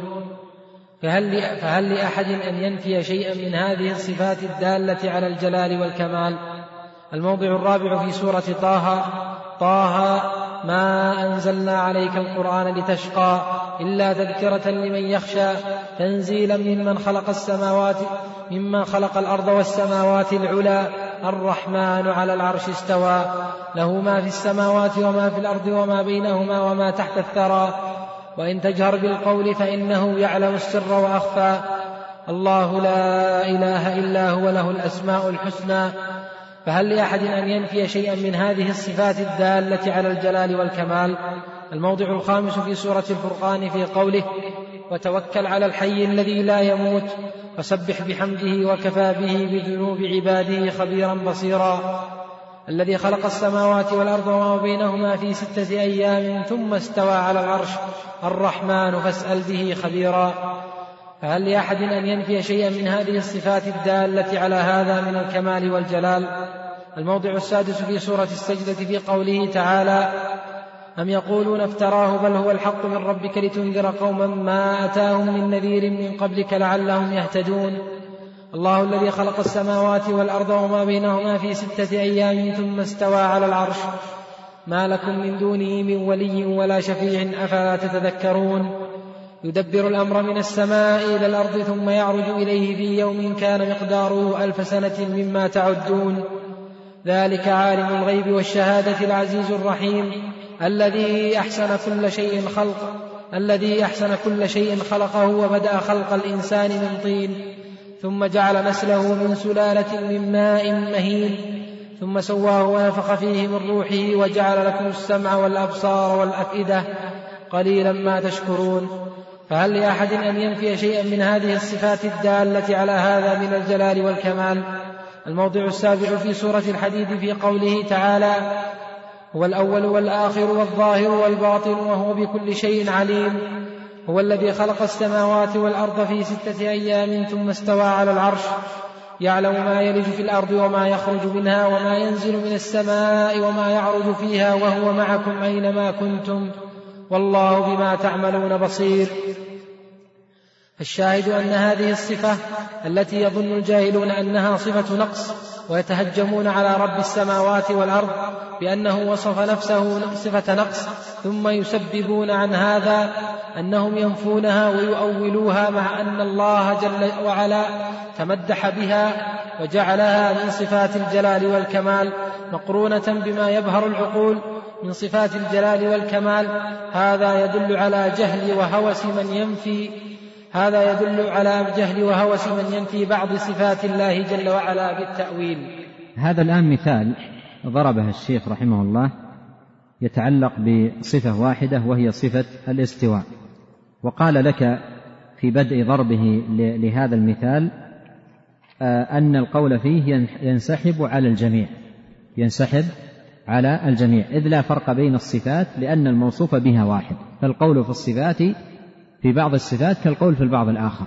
فهل, فهل لأحد أن ينفي شيئا من هذه الصفات الدالة على الجلال والكمال؟ الموضع الرابع في سورة طه: طه ما أنزلنا عليك القرآن لتشقى إلا تذكرة لمن يخشى تنزيلا ممن خلق السماوات ممن خلق الأرض والسماوات العلى الرحمن على العرش استوى له ما في السماوات وما في الأرض وما بينهما وما تحت الثرى وإن تجهر بالقول فإنه يعلم السر وأخفى الله لا إله إلا هو له الأسماء الحسنى. فهل لأحد أن ينفي شيئا من هذه الصفات الدالة على الجلال والكمال؟ الموضع الخامس في سورة الفرقان في قوله: وتوكل على الحي الذي لا يموت وسبح بحمده وكفى به بذنوب عباده خبيرا بصيرا الذي خلق السماوات والأرض وما بينهما في ستة أيام ثم استوى على العرش الرحمن فاسأل به خبيرا. فهل لأحد أن ينفي شيئا من هذه الصفات الدالة على هذا من الكمال والجلال؟ الموضع السادس في سورة السجدة في قوله تعالى: أم يقولون افتراه بل هو الحق من ربك لتنذر قوما ما أتاهم من نذير من قبلك لعلهم يهتدون. الله الذي خلق السماوات والأرض وما بينهما في ستة أيام ثم استوى على العرش ما لكم من دونه من ولي ولا شفيع أفلا تتذكرون. يدبر الأمر من السماء إلى الأرض ثم يعرج إليه في يوم كان مقداره ألف سنة مما تعدون ذلك عالم الغيب والشهادة العزيز الرحيم الذي أحسن كل شيء خلق الذي أحسن كل شيء خلقه وبدأ خلق الإنسان من طين ثم جعل نسله من سلالة من ماء مهين ثم سواه ونفخ فيه من روحه وجعل لكم السمع والأبصار والأفئدة قليلا ما تشكرون. فهل لأحد أن ينفي شيئا من هذه الصفات الدالة على هذا من الجلال والكمال؟ الموضع السابع في سورة الحديد في قوله تعالى: هو الأول والآخر والظاهر والباطن وهو بكل شيء عليم. هو الذي خلق السماوات والأرض في ستة أيام ثم استوى على العرش، يعلم ما يلج في الأرض وما يخرج منها وما ينزل من السماء وما يعرج فيها وهو معكم أينما كنتم والله بما تعملون بصير. الشاهد أن هذه الصفة التي يظن الجاهلون أنها صفة نقص ويتهجمون على رب السماوات والأرض بأنه وصف نفسه صفة نقص ثم يسببون عن هذا أنهم ينفونها ويؤولوها، مع أن الله جل وعلا تمدح بها وجعلها من صفات الجلال والكمال مقرونة بما يبهر العقول من صفات الجلال والكمال. هذا يدل على جهل وهوس من ينفي هذا يدل على جهل وهوس من ينفي بعض صفات الله جل وعلا بالتأويل. هذا الآن مثال ضربه الشيخ رحمه الله يتعلق بصفة واحدة وهي صفة الاستواء، وقال لك في بدء ضربه لهذا المثال أن القول فيه ينسحب على الجميع ينسحب على الجميع إذ لا فرق بين الصفات لأن الموصوف بها واحد، فالقول في الصفات في بعض الصفات كالقول في البعض الآخر.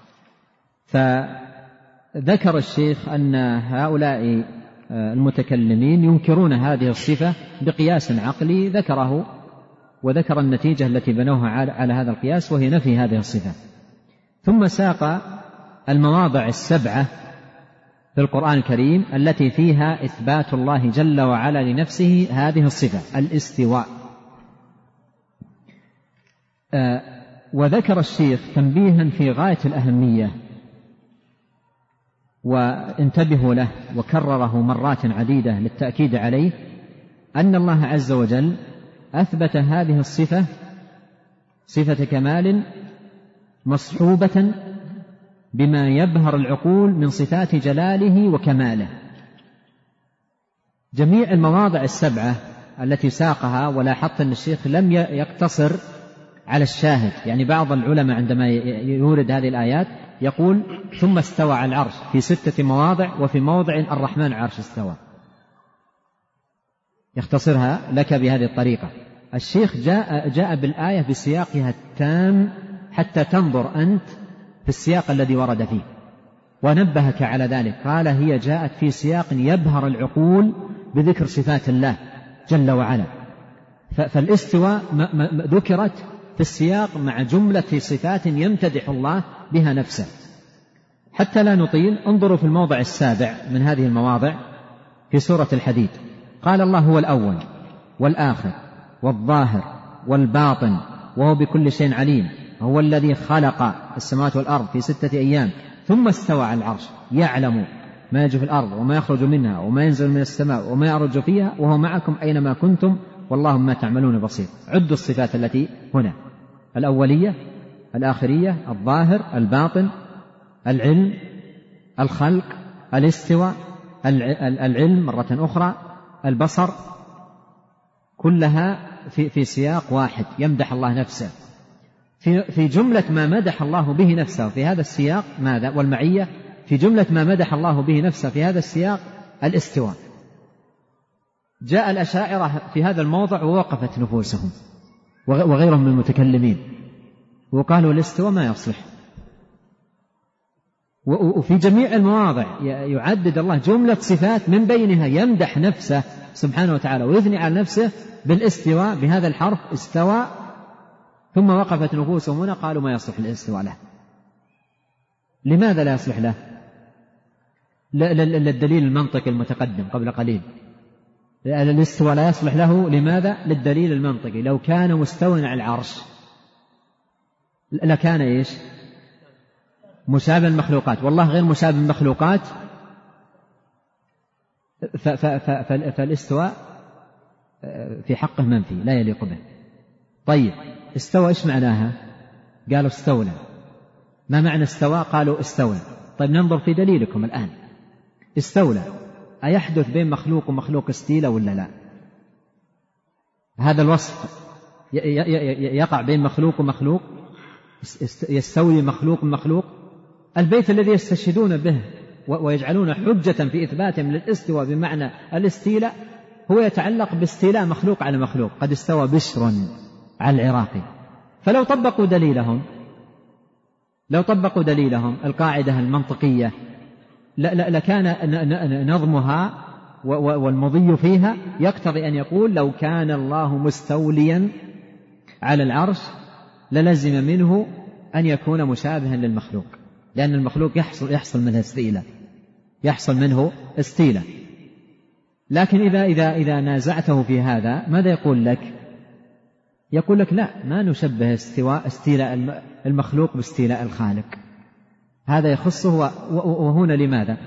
فذكر الشيخ أن هؤلاء المتكلمين ينكرون هذه الصفة بقياس عقلي ذكره، وذكر النتيجة التي بنوها على هذا القياس وهي نفي هذه الصفة. ثم ساق المواضع السبعة في القرآن الكريم التي فيها إثبات الله جل وعلا لنفسه هذه الصفة الاستواء. آه وذكر الشيخ تنبيها في غاية الأهمية وانتبهوا له وكرره مرات عديدة للتأكيد عليه، أن الله عز وجل أثبت هذه الصفة صفة كمال مصحوبة بما يبهر العقول من صفات جلاله وكماله. جميع المواضع السبعة التي ساقها، ولاحظت أن الشيخ لم يقتصر على الشاهد، يعني بعض العلماء عندما يورد هذه الآيات يقول ثم استوى على العرش في ستة مواضع وفي موضع الرحمن عرش استوى، يختصرها لك بهذه الطريقة. الشيخ جاء, جاء بالآية بسياقها التام حتى تنظر أنت في السياق الذي ورد فيه، ونبهك على ذلك. قال هي جاءت في سياق يبهر العقول بذكر صفات الله جل وعلا، فالاستواء ذكرت في السياق مع جملة صفات يمتدح الله بها نفسه. حتى لا نطيل انظروا في الموضع السابع من هذه المواضع في سورة الحديد. قال الله هو الأول والآخر والظاهر والباطن وهو بكل شيء عليم، هو الذي خلق السماوات والأرض في ستة أيام ثم استوى على العرش، يعلم ما يجري في الأرض وما يخرج منها وما ينزل من السماء وما يعرج فيها وهو معكم أينما كنتم والله ما تعملون بصير. عدوا الصفات التي هنا: الأولية، الآخرية، الظاهر، الباطن، العلم، الخلق، الاستواء، العلم مرة أخرى، البصر، كلها في, في سياق واحد يمدح الله نفسه. في, في جملة ما مدح الله به نفسه في هذا السياق ماذا؟ والمعية. في جملة ما مدح الله به نفسه في هذا السياق الاستواء. جاء الأشاعرة في هذا الموضع ووقفت نفوسهم وغيرهم من المتكلمين وقالوا الاستواء ما يصلح. وفي جميع المواضع يعدد الله جملة صفات من بينها يمدح نفسه سبحانه وتعالى ويثني على نفسه بالاستواء بهذا الحرف استوى، ثم وقفت نفوسهم هنا قالوا ما يصلح الاستواء له. لماذا لا يصلح له؟ للدليل المنطقي المتقدم قبل قليل. الاستواء لا يصلح له لماذا؟ للدليل المنطقي. لو كان مستوى على العرش لكان ايش؟ مشابه المخلوقات، والله غير مشابه المخلوقات، فالاستواء في حقه منفي لا يليق به. طيب استوى ايش معناها؟ قالوا استولى. ما معنى استوى؟ قالوا استولى. طيب ننظر في دليلكم الآن. استولى أيحدث بين مخلوق ومخلوق استيلة ولا لا؟ هذا الوصف يقع بين مخلوق ومخلوق، يستوي مخلوق ومخلوق. البيت الذي يستشهدون به ويجعلون حجة في إثباتهم للاستواء بمعنى الاستيلاء هو يتعلق باستيلاء مخلوق على مخلوق. قد استوى بشر على العراقي، فلو طبقوا دليلهم لو طبقوا دليلهم القاعدة المنطقية لكان نظمها والمضي فيها يقتضي أن يقول لو كان الله مستوليا على العرش للزم منه أن يكون مشابها للمخلوق، لأن المخلوق يحصل, يحصل منه استيلاء يحصل منه استيلاء. لكن إذا, إذا, إذا نازعته في هذا ماذا يقول لك؟ يقول لك لا، ما نشبه استواء استيلاء المخلوق باستيلاء الخالق، هذا يخصه. وهنا لماذا؟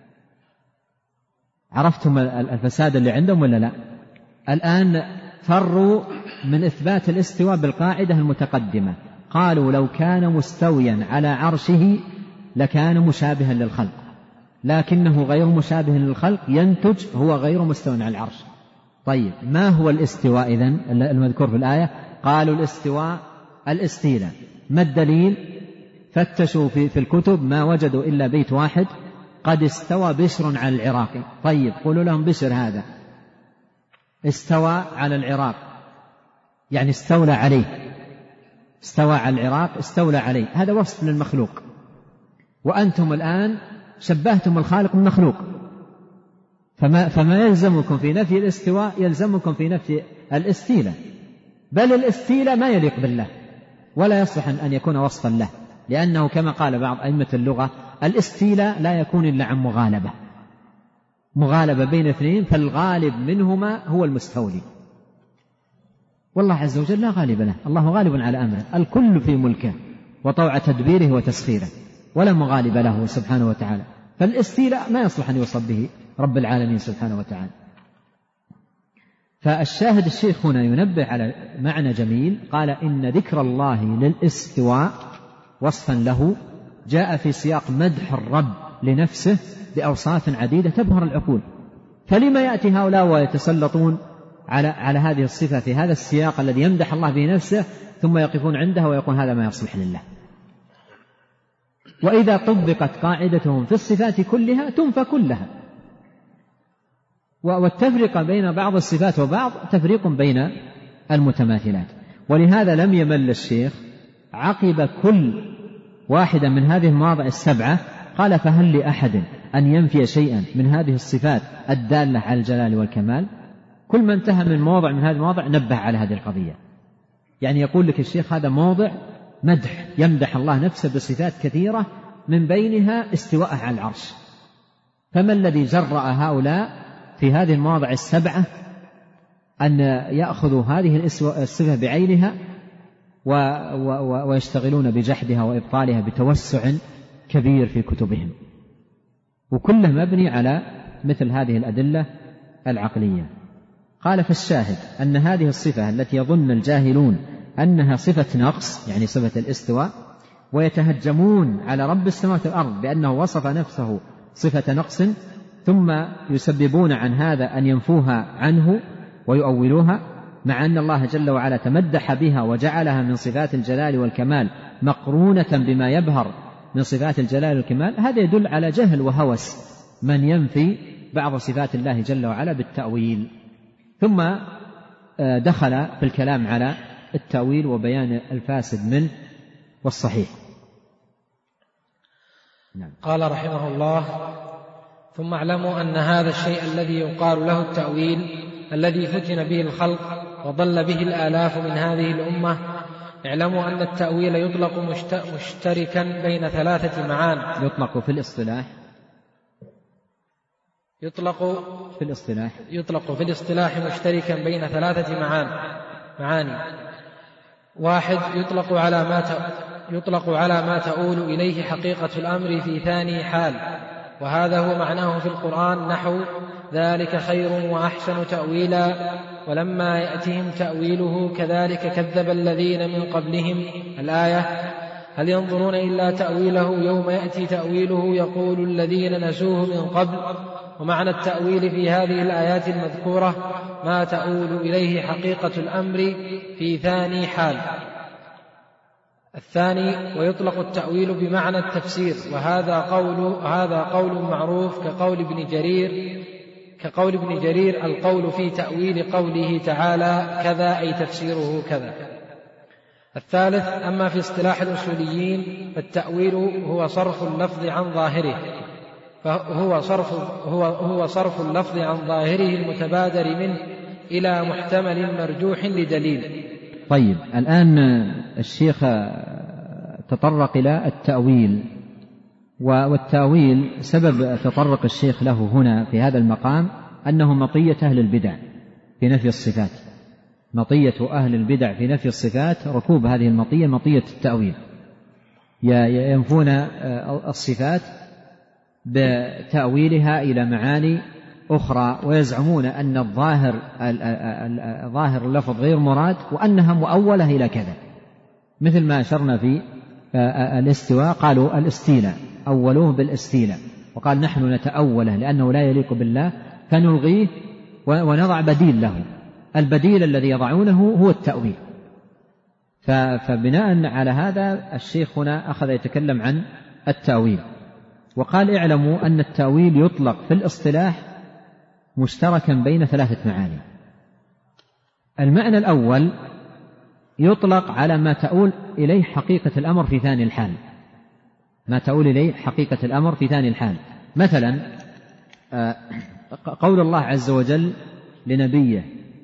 عرفتم الفساد اللي عندهم ولا لا؟ الآن فروا من إثبات الاستواء بالقاعدة المتقدمة، قالوا لو كان مستويا على عرشه لكان مشابها للخلق، لكنه غير مشابه للخلق ينتج هو غير مستوى على العرش. طيب ما هو الاستواء إذن المذكور في الآية؟ قالوا الاستواء الاستيلاء. ما الدليل؟ فتشوا في, في الكتب ما وجدوا إلا بيت واحد قد استوى بشر على العراق. طيب قولوا لهم بشر هذا استوى على العراق يعني استولى عليه، استوى على العراق استولى عليه، هذا وصف للمخلوق، وأنتم الآن شبهتم الخالق بالمخلوق، فما, فما يلزمكم في نفي الاستواء يلزمكم في نفي الاستيلاء، بل الاستيلاء ما يليق بالله ولا يصلح أن يكون وصفا له، لأنه كما قال بعض أئمة اللغة الاستيلاء لا يكون إلا عن مغالبة مغالبة بين اثنين، فالغالب منهما هو المستولي، والله عز وجل لا غالب له، الله غالب على أمره، الكل في ملكه وطوع تدبيره وتسخيره ولا مغالب له سبحانه وتعالى، فالاستيلاء ما يصلح أن يوصف به رب العالمين سبحانه وتعالى. فالشاهد الشيخ هنا ينبه على معنى جميل، قال إن ذكر الله للاستواء وصفا له جاء في سياق مدح الرب لنفسه بأوصاف عديدة تبهر العقول، فلما يأتي هؤلاء ويتسلطون على, على هذه الصفة في هذا السياق الذي يمدح الله به نفسه ثم يقفون عندها ويقول هذا ما يصلح لله؟ وإذا طبقت قاعدتهم في الصفات كلها تنفى كلها، والتفرق بين بعض الصفات وبعض تفريق بين المتماثلات. ولهذا لم يمل الشيخ عقب كل واحدة من هذه المواضع السبعة قال فهل لأحد أن ينفي شيئا من هذه الصفات الدالة على الجلال والكمال؟ كل ما انتهى من موضع من هذه المواضع نبه على هذه القضية. يعني يقول لك الشيخ هذا موضع مدح يمدح الله نفسه بصفات كثيرة من بينها استواءه على العرش، فما الذي جرأ هؤلاء في هذه المواضع السبعة أن يأخذوا هذه الصفة بعينها ويشتغلون بجحدها وإبطالها بتوسع كبير في كتبهم، وكله مبني على مثل هذه الأدلة العقلية. قال فالشاهد أن هذه الصفة التي يظن الجاهلون أنها صفة نقص يعني صفة الاستواء ويتهجمون على رب السماوات والأرض بأنه وصف نفسه صفة نقص ثم يسببون عن هذا أن ينفوها عنه ويؤولوها، مع أن الله جل وعلا تمدح بها وجعلها من صفات الجلال والكمال مقرونة بما يبهر من صفات الجلال والكمال، هذا يدل على جهل وهوس من ينفي بعض صفات الله جل وعلا بالتأويل. ثم دخل في الكلام على التأويل وبيان الفاسد منه والصحيح. نعم. قال رحمه الله ثم اعلموا أن هذا الشيء الذي يقال له التأويل الذي فتن به الخلق وضل به الآلاف من هذه الأمة، اعلموا أن التأويل يطلق مشتركا بين ثلاثة معان. يطلق في الاصطلاح يطلق في الاصطلاح يطلق في الاصطلاح مشتركا بين ثلاثة معان معاني. واحد يطلق على ما يطلق على ما تؤول إليه حقيقة الأمر في ثاني حال، وهذا هو معناه في القرآن نحو ذلك خير وأحسن تأويلا ولما يأتهم تأويله كذلك كذب الذين من قبلهم الآية. هل ينظرون إلا تأويله يوم يأتي تأويله يقول الذين نسوه من قبل ومعنى التأويل في هذه الآيات المذكورة ما تؤول إليه حقيقة الأمر في ثاني حال. الثاني ويطلق التأويل بمعنى التفسير، وهذا قول هذا قول معروف كقول ابن جرير كقول ابن جرير القول في تأويل قوله تعالى كذا أي تفسيره كذا. الثالث أما في اصطلاح الأصوليين فالتأويل هو صرف اللفظ عن ظاهره فهو صرف هو هو صرف اللفظ عن ظاهره المتبادر منه إلى محتمل مرجوح لدليل. طيب، الآن الشيخ تطرق إلى التأويل، والتأويل سبب تطرق الشيخ له هنا في هذا المقام أنه مطية أهل البدع في نفي الصفات. مطية أهل البدع في نفي الصفات ركوب هذه المطية مطية التأويل، ينفون الصفات بتأويلها إلى معاني أخرى، ويزعمون أن الظاهر ظاهر اللفظ غير مراد وأنها مؤولة إلى كذا، مثل ما أشرنا في الاستواء، قالوا الاستيلاء أولوه بالاستيلاء، وقال نحن نتأوله لأنه لا يليق بالله فنلغيه ونضع بديل له. البديل الذي يضعونه هو التأويل. فبناء على هذا الشيخ هنا أخذ يتكلم عن التأويل، وقال اعلموا أن التأويل يطلق في الاصطلاح مشتركا بين ثلاثة معاني. المعنى الأول يطلق على ما تؤول إليه حقيقة الأمر في ثاني الحال، ما تؤول إليه حقيقة الأمر في ثاني الحال. مثلا قول الله عز وجل لنبيه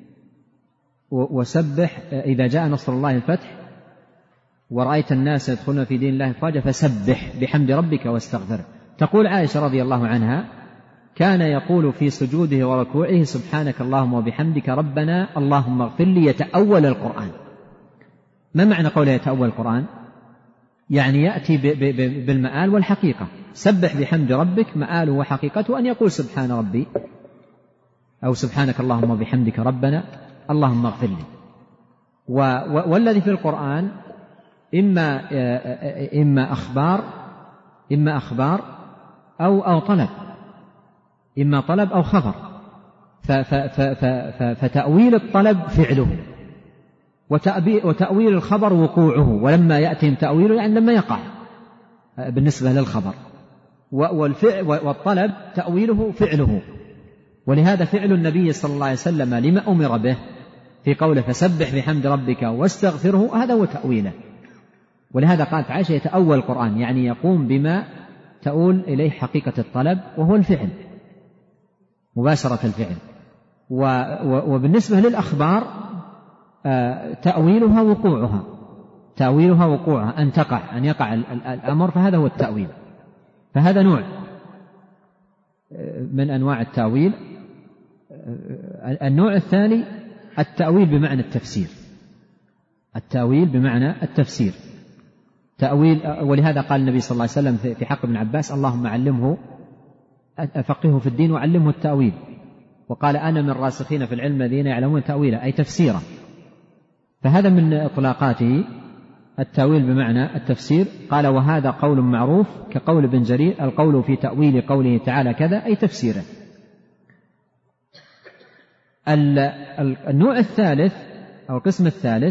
وسبح إذا جاء نصر الله الفتح ورأيت الناس يدخلون في دين الله أفواجا فسبح بحمد ربك واستغفره. تقول عائشة رضي الله عنها كان يقول في سجوده وركوعه سبحانك اللهم وبحمدك ربنا اللهم اغفر لي، يتأول القرآن. ما معنى قوله يتأول القرآن؟ يعني يأتي بالمآل والحقيقة. سبح بحمد ربك مآله وحقيقته أن يقول سبحان ربي أو سبحانك اللهم وبحمدك ربنا اللهم اغفر لي. والذي في القرآن إما إما أخبار إما أخبار أو أو طلب، إما طلب أو خبر. فتأويل الطلب فعله، وتأويل الخبر وقوعه، ولما يأتيهم تأويله يعني لما يقع بالنسبة للخبر، والفعل والطلب تأويله فعله. ولهذا فعل النبي صلى الله عليه وسلم لما أمر به في قوله فسبح بحمد ربك واستغفره هذا هو تأويله. ولهذا قالت عائشة يتأول القرآن، يعني يقوم بما تؤول إليه حقيقة الطلب وهو الفعل، مباشرة الفعل. وبالنسبة للأخبار تأويلها وقوعها تأويلها وقوعها أن تقع أن يقع الأمر، فهذا هو التأويل. فهذا نوع من أنواع التأويل. النوع الثاني التأويل بمعنى التفسير، التأويل بمعنى التفسير تأويل. ولهذا قال النبي صلى الله عليه وسلم في حق ابن عباس اللهم علمه أفقهه في الدين وعلمه التأويل، وقال أنا من الراسخين في العلم الذين يعلمون تأويله أي تفسيره. فهذا من إطلاقاته التأويل بمعنى التفسير. قال وهذا قول معروف كقول ابن جرير القول في تأويل قوله تعالى كذا أي تفسيره. النوع الثالث أو القسم الثالث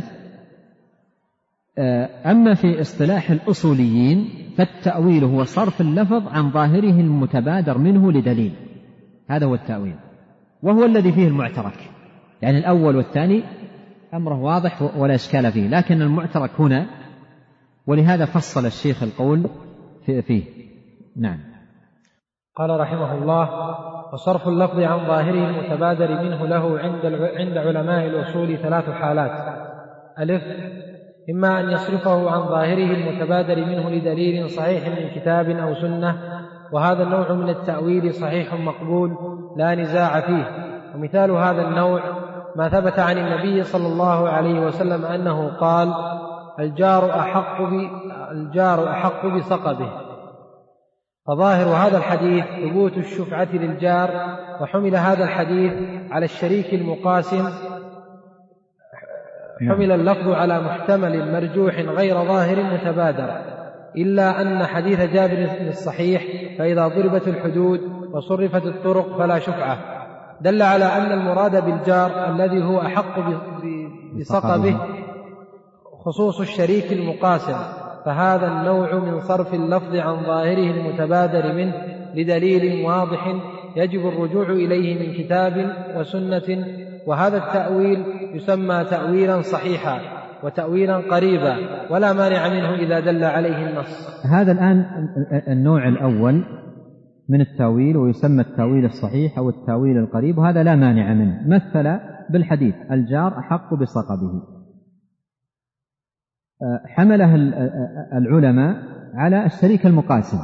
أما في اصطلاح الأصوليين فالتأويل هو صرف اللفظ عن ظاهره المتبادر منه لدليل، هذا هو التأويل، وهو الذي فيه المعترك. يعني الأول والثاني أمره واضح ولا إشكال فيه، لكن المعترك هنا، ولهذا فصل الشيخ القول فيه. نعم. قال رحمه الله وصرف اللفظ عن ظاهره المتبادر منه له عند عند علماء الأصول ثلاث حالات. ألف إما أن يصرفه عن ظاهره المتبادر منه لدليل صحيح من كتاب أو سنة، وهذا النوع من التأويل صحيح مقبول لا نزاع فيه. ومثال هذا النوع ما ثبت عن النبي صلى الله عليه وسلم أنه قال الجار أحق الجار أحق بثقبه، فظاهر هذا الحديث ثبوت الشفعة للجار، وحمل هذا الحديث على الشريك المقاسم، حمل اللفظ على محتمل مرجوح غير ظاهر متبادر، إلا أن حديث جابر الصحيح فإذا ضربت الحدود وصرفت الطرق فلا شفعة دل على أن المراد بالجار الذي هو أحق بصقبه خصوص الشريك المقاسم، فهذا النوع من صرف اللفظ عن ظاهره المتبادر منه لدليل واضح يجب الرجوع إليه من كتاب وسنة، وهذا التأويل يسمى تأويلا صحيحا وتأويلا قريبا ولا مانع منه إذا دل عليه النص. هذا الآن النوع الأول من التأويل ويسمى التأويل الصحيح أو التأويل القريب، وهذا لا مانع منه. مثل بالحديث الجار أحق بصقبه، حمله العلماء على الشريك المقاسم.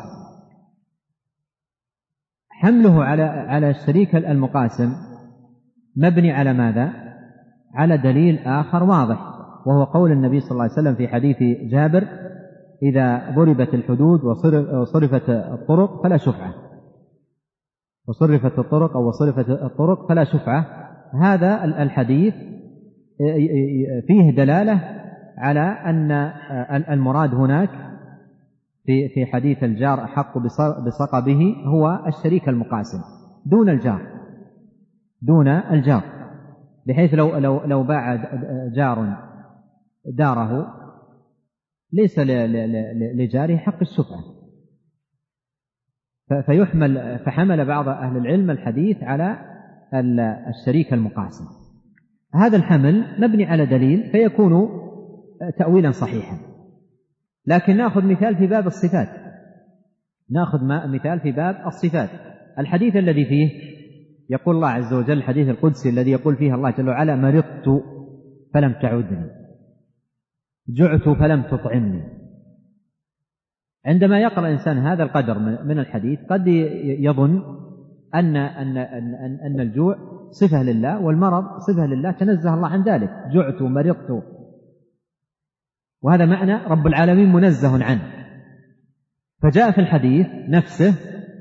حمله على على الشريك المقاسم مبني على ماذا؟ على دليل آخر واضح، وهو قول النبي صلى الله عليه وسلم في حديث جابر: إذا ضربت الحدود وصرفت الطرق فلا شفعة، وصرفت الطرق أو وصرفت الطرق فلا شفعة. هذا الحديث فيه دلالة على أن المراد هناك في في حديث الجار أحق بصقبه هو الشريك المقاسم دون الجار، دون الجار، بحيث لو لو لو باع جار داره ليس لجاره حق الشفعة، فيحمل فحمل بعض أهل العلم الحديث على الشريك المقاسم. هذا الحمل مبني على دليل فيكون تأويلا صحيحا. لكن نأخذ مثال في باب الصفات، نأخذ مثال في باب الصفات. الحديث الذي فيه يقول الله عز وجل، الحديث القدسي الذي يقول فيه الله جل وعلا: مرضت فلم تعدني، جعت فلم تطعمني. عندما يقرأ الإنسان هذا القدر من الحديث قد يظن أن أن أن أن الجوع صفة لله والمرض صفة لله، تنزه الله عن ذلك. جعت ومرضت، وهذا معنى رب العالمين منزه عنه. فجاء في الحديث نفسه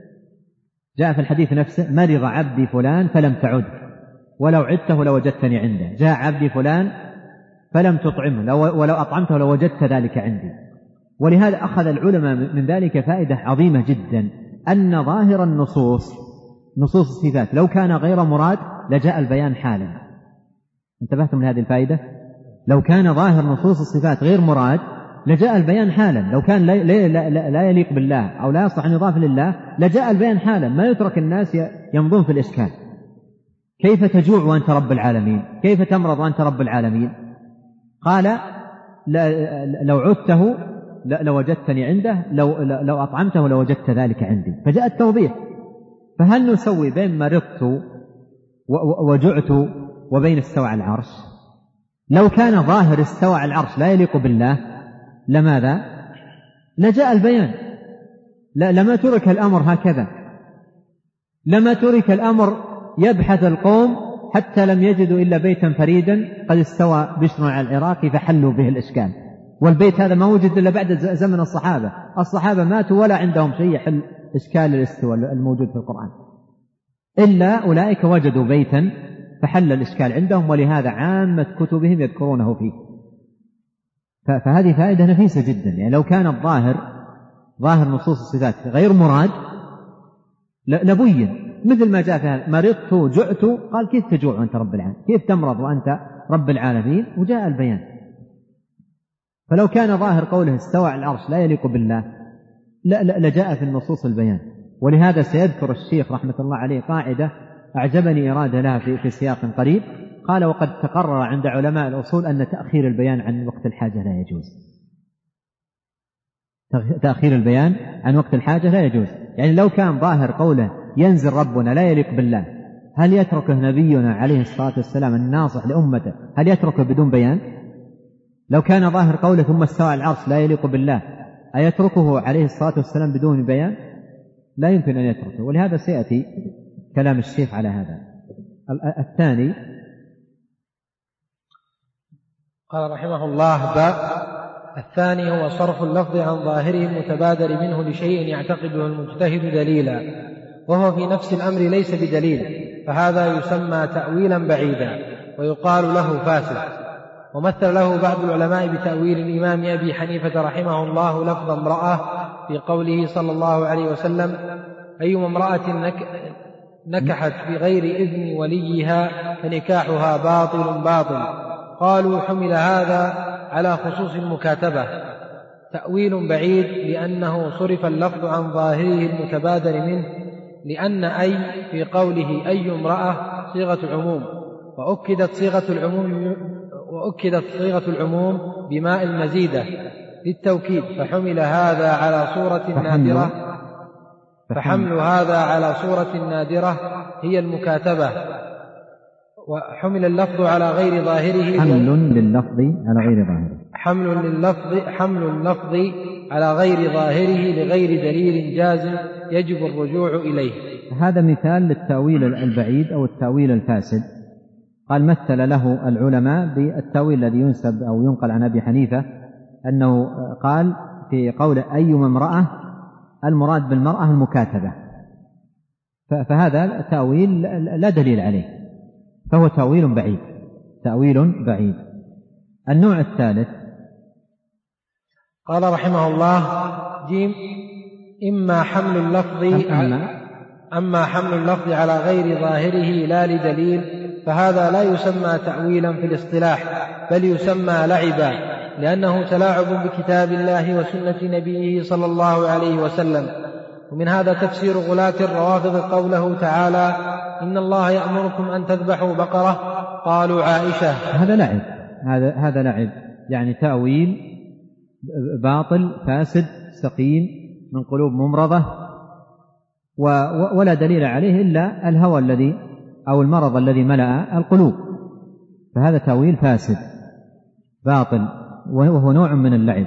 جاء في الحديث نفسه: مرض عبدي فلان فلم تعد، ولو عدته لوجدتني عنده. جاء عبدي فلان فلم تطعمه، ولو أطعمته لوجدت ذلك عندي. ولهذا أخذ العلماء من ذلك فائدة عظيمة جدا، أن ظاهر النصوص نصوص الصفات لو كان غير مراد لجاء البيان حالا. انتبهتم من هذه الفائدة؟ لو كان ظاهر نصوص الصفات غير مراد لجاء البيان حالا. لو كان لا, لا, لا, لا يليق بالله أو لا يصلح أن يضاف لله لجاء البيان حالا، ما يترك الناس يمضون في الإشكال. كيف تجوع وأنت رب العالمين؟ كيف تمرض وأنت رب العالمين؟ قال: لو عدته لوجدتني عنده، لو, لو أطعمته لوجدت ذلك عندي. فجاء التوضيح. فهل نسوي بين مرضت وجعت وبين استوى على العرش؟ لو كان ظاهر استوى على العرش لا يليق بالله لماذا؟ لجاء البيان، لما ترك الأمر هكذا، لما ترك الأمر يبحث القوم حتى لم يجدوا إلا بيتا فريدا قد استوى بشر على العراق فحلوا به الإشكال. والبيت هذا ما وجد إلا بعد زمن الصحابة، الصحابة ماتوا ولا عندهم شيء يحل إشكال الاستواء الموجود في القرآن، إلا أولئك وجدوا بيتا فحل الإشكال عندهم، ولهذا عامة كتبهم يذكرونه فيه. فهذه فائدة نفيسة جدا. يعني لو كان الظاهر ظاهر نصوص الصفات غير مراد لبين، مثل ما جاء فيها: مرضت جعت، قال كيف تجوع وأنت رب العالمين؟ كيف تمرض وأنت رب العالمين؟ وجاء البيان. فلو كان ظاهر قوله استوى على العرش لا يليق بالله لجاء في النصوص البيان. ولهذا سيذكر الشيخ رحمة الله عليه قاعدة أعجبني إرادة لها في, في سياق قريب. قال: وقد تقرر عند علماء الأصول أن تأخير البيان عن وقت الحاجة لا يجوز. تأخير البيان عن وقت الحاجة لا يجوز. يعني لو كان ظاهر قوله ينزل ربنا لا يليق بالله، هل يتركه نبينا عليه الصلاة والسلام الناصح لأمته، هل يتركه بدون بيان؟ لو كان ظاهر قوله ثم استوى على العرش لا يليق بالله، أيتركه عليه الصلاة والسلام بدون بيان؟ لا يمكن أن يتركه. ولهذا سيأتي كلام الشيخ على هذا. الثاني قال رحمه الله: باء الثاني هو صرف اللفظ عن ظاهره المتبادر منه لشيء يعتقده المجتهد دليلا وهو في نفس الأمر ليس بدليل، فهذا يسمى تأويلا بعيدا ويقال له فاسد. ومثل له بعض العلماء بتأويل الإمام أبي حنيفة رحمه الله لفظ امرأة في قوله صلى الله عليه وسلم: أيما امرأة نك نكحت بغير إذن وليها فنكاحها باطل باطل. قالوا: حمل هذا على خصوص المكاتبة، تأويل بعيد لأنه صرف اللفظ عن ظاهره المتبادر منه، لأن أي في قوله أي امرأة صيغة العموم، وأكدت صيغة العموم وأكدت صيغة العموم بماء المزيدة للتوكيد، فحمل هذا على صورة نادرة فحمل هذا على صورة نادرة هي المكاتبة، وحمل اللفظ على غير ظاهره حمل لللفظ على غير ظاهره حمل لللفظ حمل اللفظ على غير ظاهره لغير دليل جازم يجب الرجوع إليه. هذا مثال للتأويل البعيد أو التأويل الفاسد. قال مثل له العلماء بالتأويل الذي ينسب أو ينقل عن أبي حنيفة أنه قال في قول أيما امرأة المراد بالمرأة المكاتبة، فهذا تأويل لا دليل عليه، فهو تأويل بعيد تأويل بعيد. النوع الثالث قال رحمه الله: جيم إما حمل اللفظ أما, أما حمل اللفظ على غير ظاهره لا لدليل، فهذا لا يسمى تأويلا في الاصطلاح، بل يسمى لعبا، لأنه تلاعب بكتاب الله وسنة نبيه صلى الله عليه وسلم. ومن هذا تفسير غلاة الروافض قوله تعالى: إن الله يأمركم أن تذبحوا بقرة، قالوا عائشة. هذا لعب هذا هذا لعب يعني تأويل باطل فاسد سقيم من قلوب ممرضة، ولا دليل عليه إلا الهوى الذي أو المرض الذي ملأ القلوب، فهذا تأويل فاسد باطل وهو نوع من اللعب.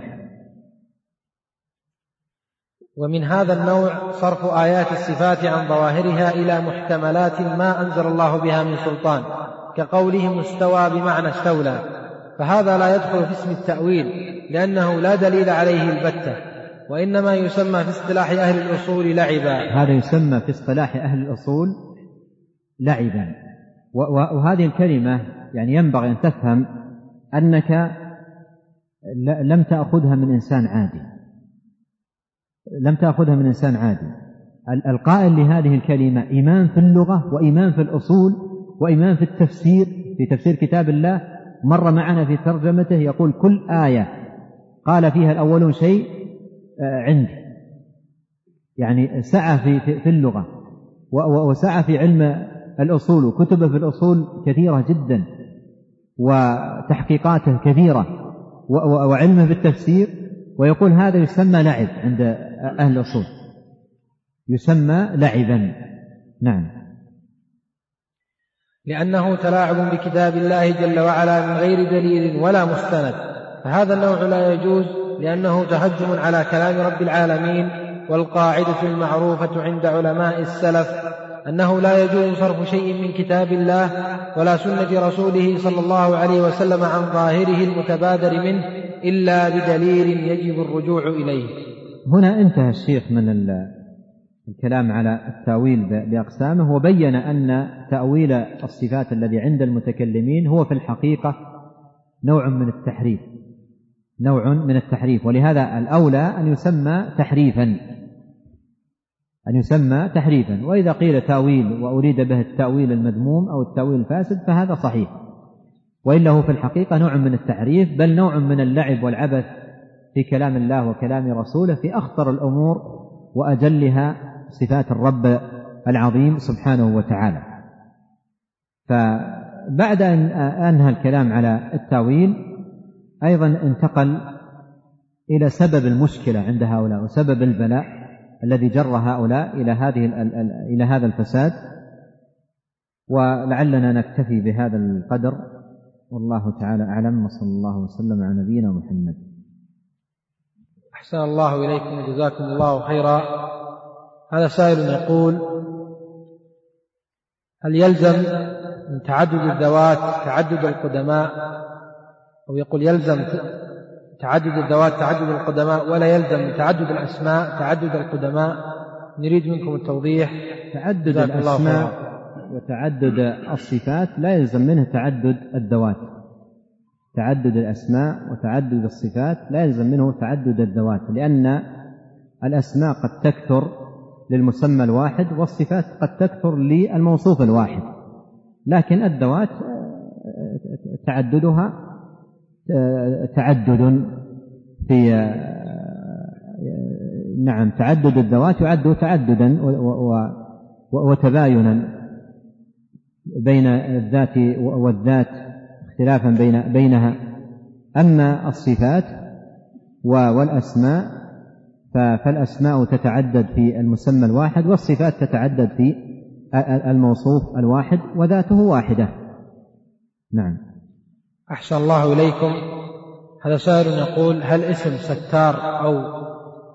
ومن هذا النوع صرف آيات الصفات عن ظواهرها إلى محتملات ما أنزل الله بها من سلطان، كقوله مستوى بمعنى استولى، فهذا لا يدخل في اسم التأويل لأنه لا دليل عليه البتة، وإنما يسمى في اصطلاح أهل الأصول لعبا. هذا يسمى في اصطلاح أهل الأصول لعبا. وهذه الكلمة يعني ينبغي أن تفهم أنك لم تأخذها من إنسان عادي لم تأخذها من إنسان عادي القائل لهذه الكلمة إمام في اللغة وإمام في الأصول وإمام في التفسير، في تفسير كتاب الله. مر معنا في ترجمته يقول كل آية قال فيها الأولون شيء عندي، يعني سعى في, في اللغة وسعى في علم الأصول، وكتبه في الأصول كثيرة جدا وتحقيقاته كثيرة وعلمه في التفسير، ويقول هذا يسمى لعب عند أهل الأصول، يسمى لعبا. نعم، لأنه تلاعب بكتاب الله جل وعلا من غير دليل ولا مستند، فهذا النوع لا يجوز لأنه تهجم على كلام رب العالمين. والقاعدة المعروفة عند علماء السلف أنه لا يجوز صرف شيء من كتاب الله ولا سنة رسوله صلى الله عليه وسلم عن ظاهره المتبادر منه إلا بدليل يجب الرجوع إليه. هنا انتهى الشيخ من الكلام على التأويل بأقسامه، وبين أن تأويل الصفات الذي عند المتكلمين هو في الحقيقة نوع من التحريف نوع من التحريف ولهذا الأولى أن يسمى تحريفا أن يسمى تحريفا وإذا قيل تأويل وأريد به التأويل المذموم أو التأويل الفاسد فهذا صحيح، وإلا هو في الحقيقة نوع من التحريف، بل نوع من اللعب والعبث في كلام الله وكلام رسوله في أخطر الأمور وأجلها صفات الرب العظيم سبحانه وتعالى. فبعد أن أنهى الكلام على التأويل أيضا انتقل إلى سبب المشكلة عند هؤلاء وسبب البلاء الذي جر هؤلاء إلى هذه إلى هذا الفساد، ولعلنا نكتفي بهذا القدر، والله تعالى أعلم، وصلى الله وسلم على نبينا محمد. أحسن الله إليكم وجزاكم الله خيرا. هذا سائل يقول: هل يلزم من تعدد الذوات تعدد القدماء، أو يقول يلزم تعدد الذوات تعدد القدماء ولا يلزم تعدد الأسماء تعدد القدماء؟ نريد منكم التوضيح. تعدد الأسماء وتعدد الصفات لا يلزم منه تعدد الذوات، تعدد الأسماء وتعدد الصفات لا يلزم منه تعدد الذوات، لأن الأسماء قد تكثر للمسمى الواحد والصفات قد تكثر للموصوف الواحد، لكن الذوات تعددها تعدد في نعم تعدد الذوات يعد تعددا وتباينا بين الذات والذات، اختلافا بين بينها. أما الصفات والأسماء فالأسماء تتعدد في المسمى الواحد والصفات تتعدد في الموصوف الواحد وذاته واحدة. نعم. أحسن الله إليكم. هذا سائل يقول: هل اسم ستار أو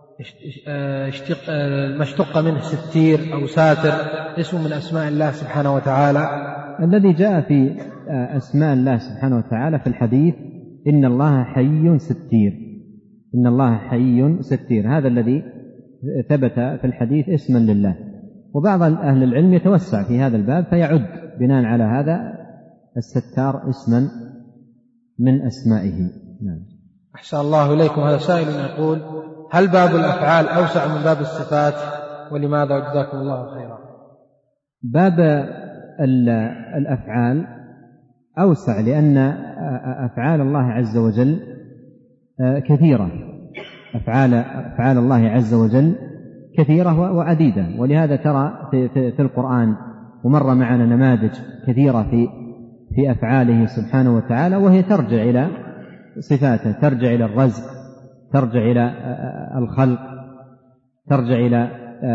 مشتق منه ستير أو ساتر اسم من أسماء الله سبحانه وتعالى؟ الذي جاء في أسماء الله سبحانه وتعالى في الحديث إن الله حي ستير، إن الله حي ستير، هذا الذي ثبت في الحديث اسما لله. وبعض أهل العلم يتوسع في هذا الباب فيعد بناء على هذا الستار اسما من أسمائه. نعم. أحسن الله إليكم. هذا سائل يقول: هل باب الأفعال أوسع من باب الصفات؟ ولماذا؟ جزاكم الله خيرا. باب الأفعال أوسع لأن أفعال الله عز وجل كثيرة، أفعال, أفعال الله عز وجل كثيرة وعديدة، ولهذا ترى في, في, في القرآن ومر معنا نماذج كثيرة في, في أفعاله سبحانه وتعالى، وهي ترجع إلى صفاته، ترجع إلى الرزق، ترجع إلى الخلق، ترجع إلى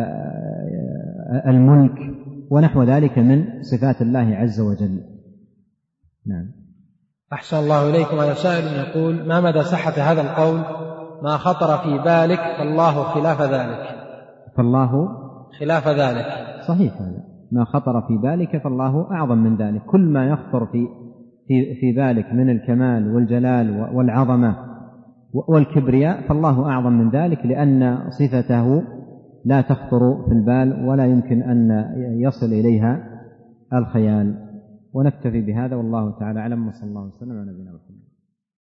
الملك ونحو ذلك من صفات الله عز وجل. نعم. أحسن الله إليكم. هذا سائل يقول: ما مدى صحة هذا القول؟ ما خطر في بالك فالله خلاف ذلك. فالله خلاف ذلك. صحيح، هذا ما خطر في بالك فالله أعظم من ذلك. كل ما يخطر في في في بالك من الكمال والجلال والعظمة والكبرياء فالله أعظم من ذلك، لأن صفته لا تخطر في البال ولا يمكن أن يصل إليها الخيال. ونكتفي بهذا والله تعالى أعلم، وصلى الله وسلم على نبينا محمد.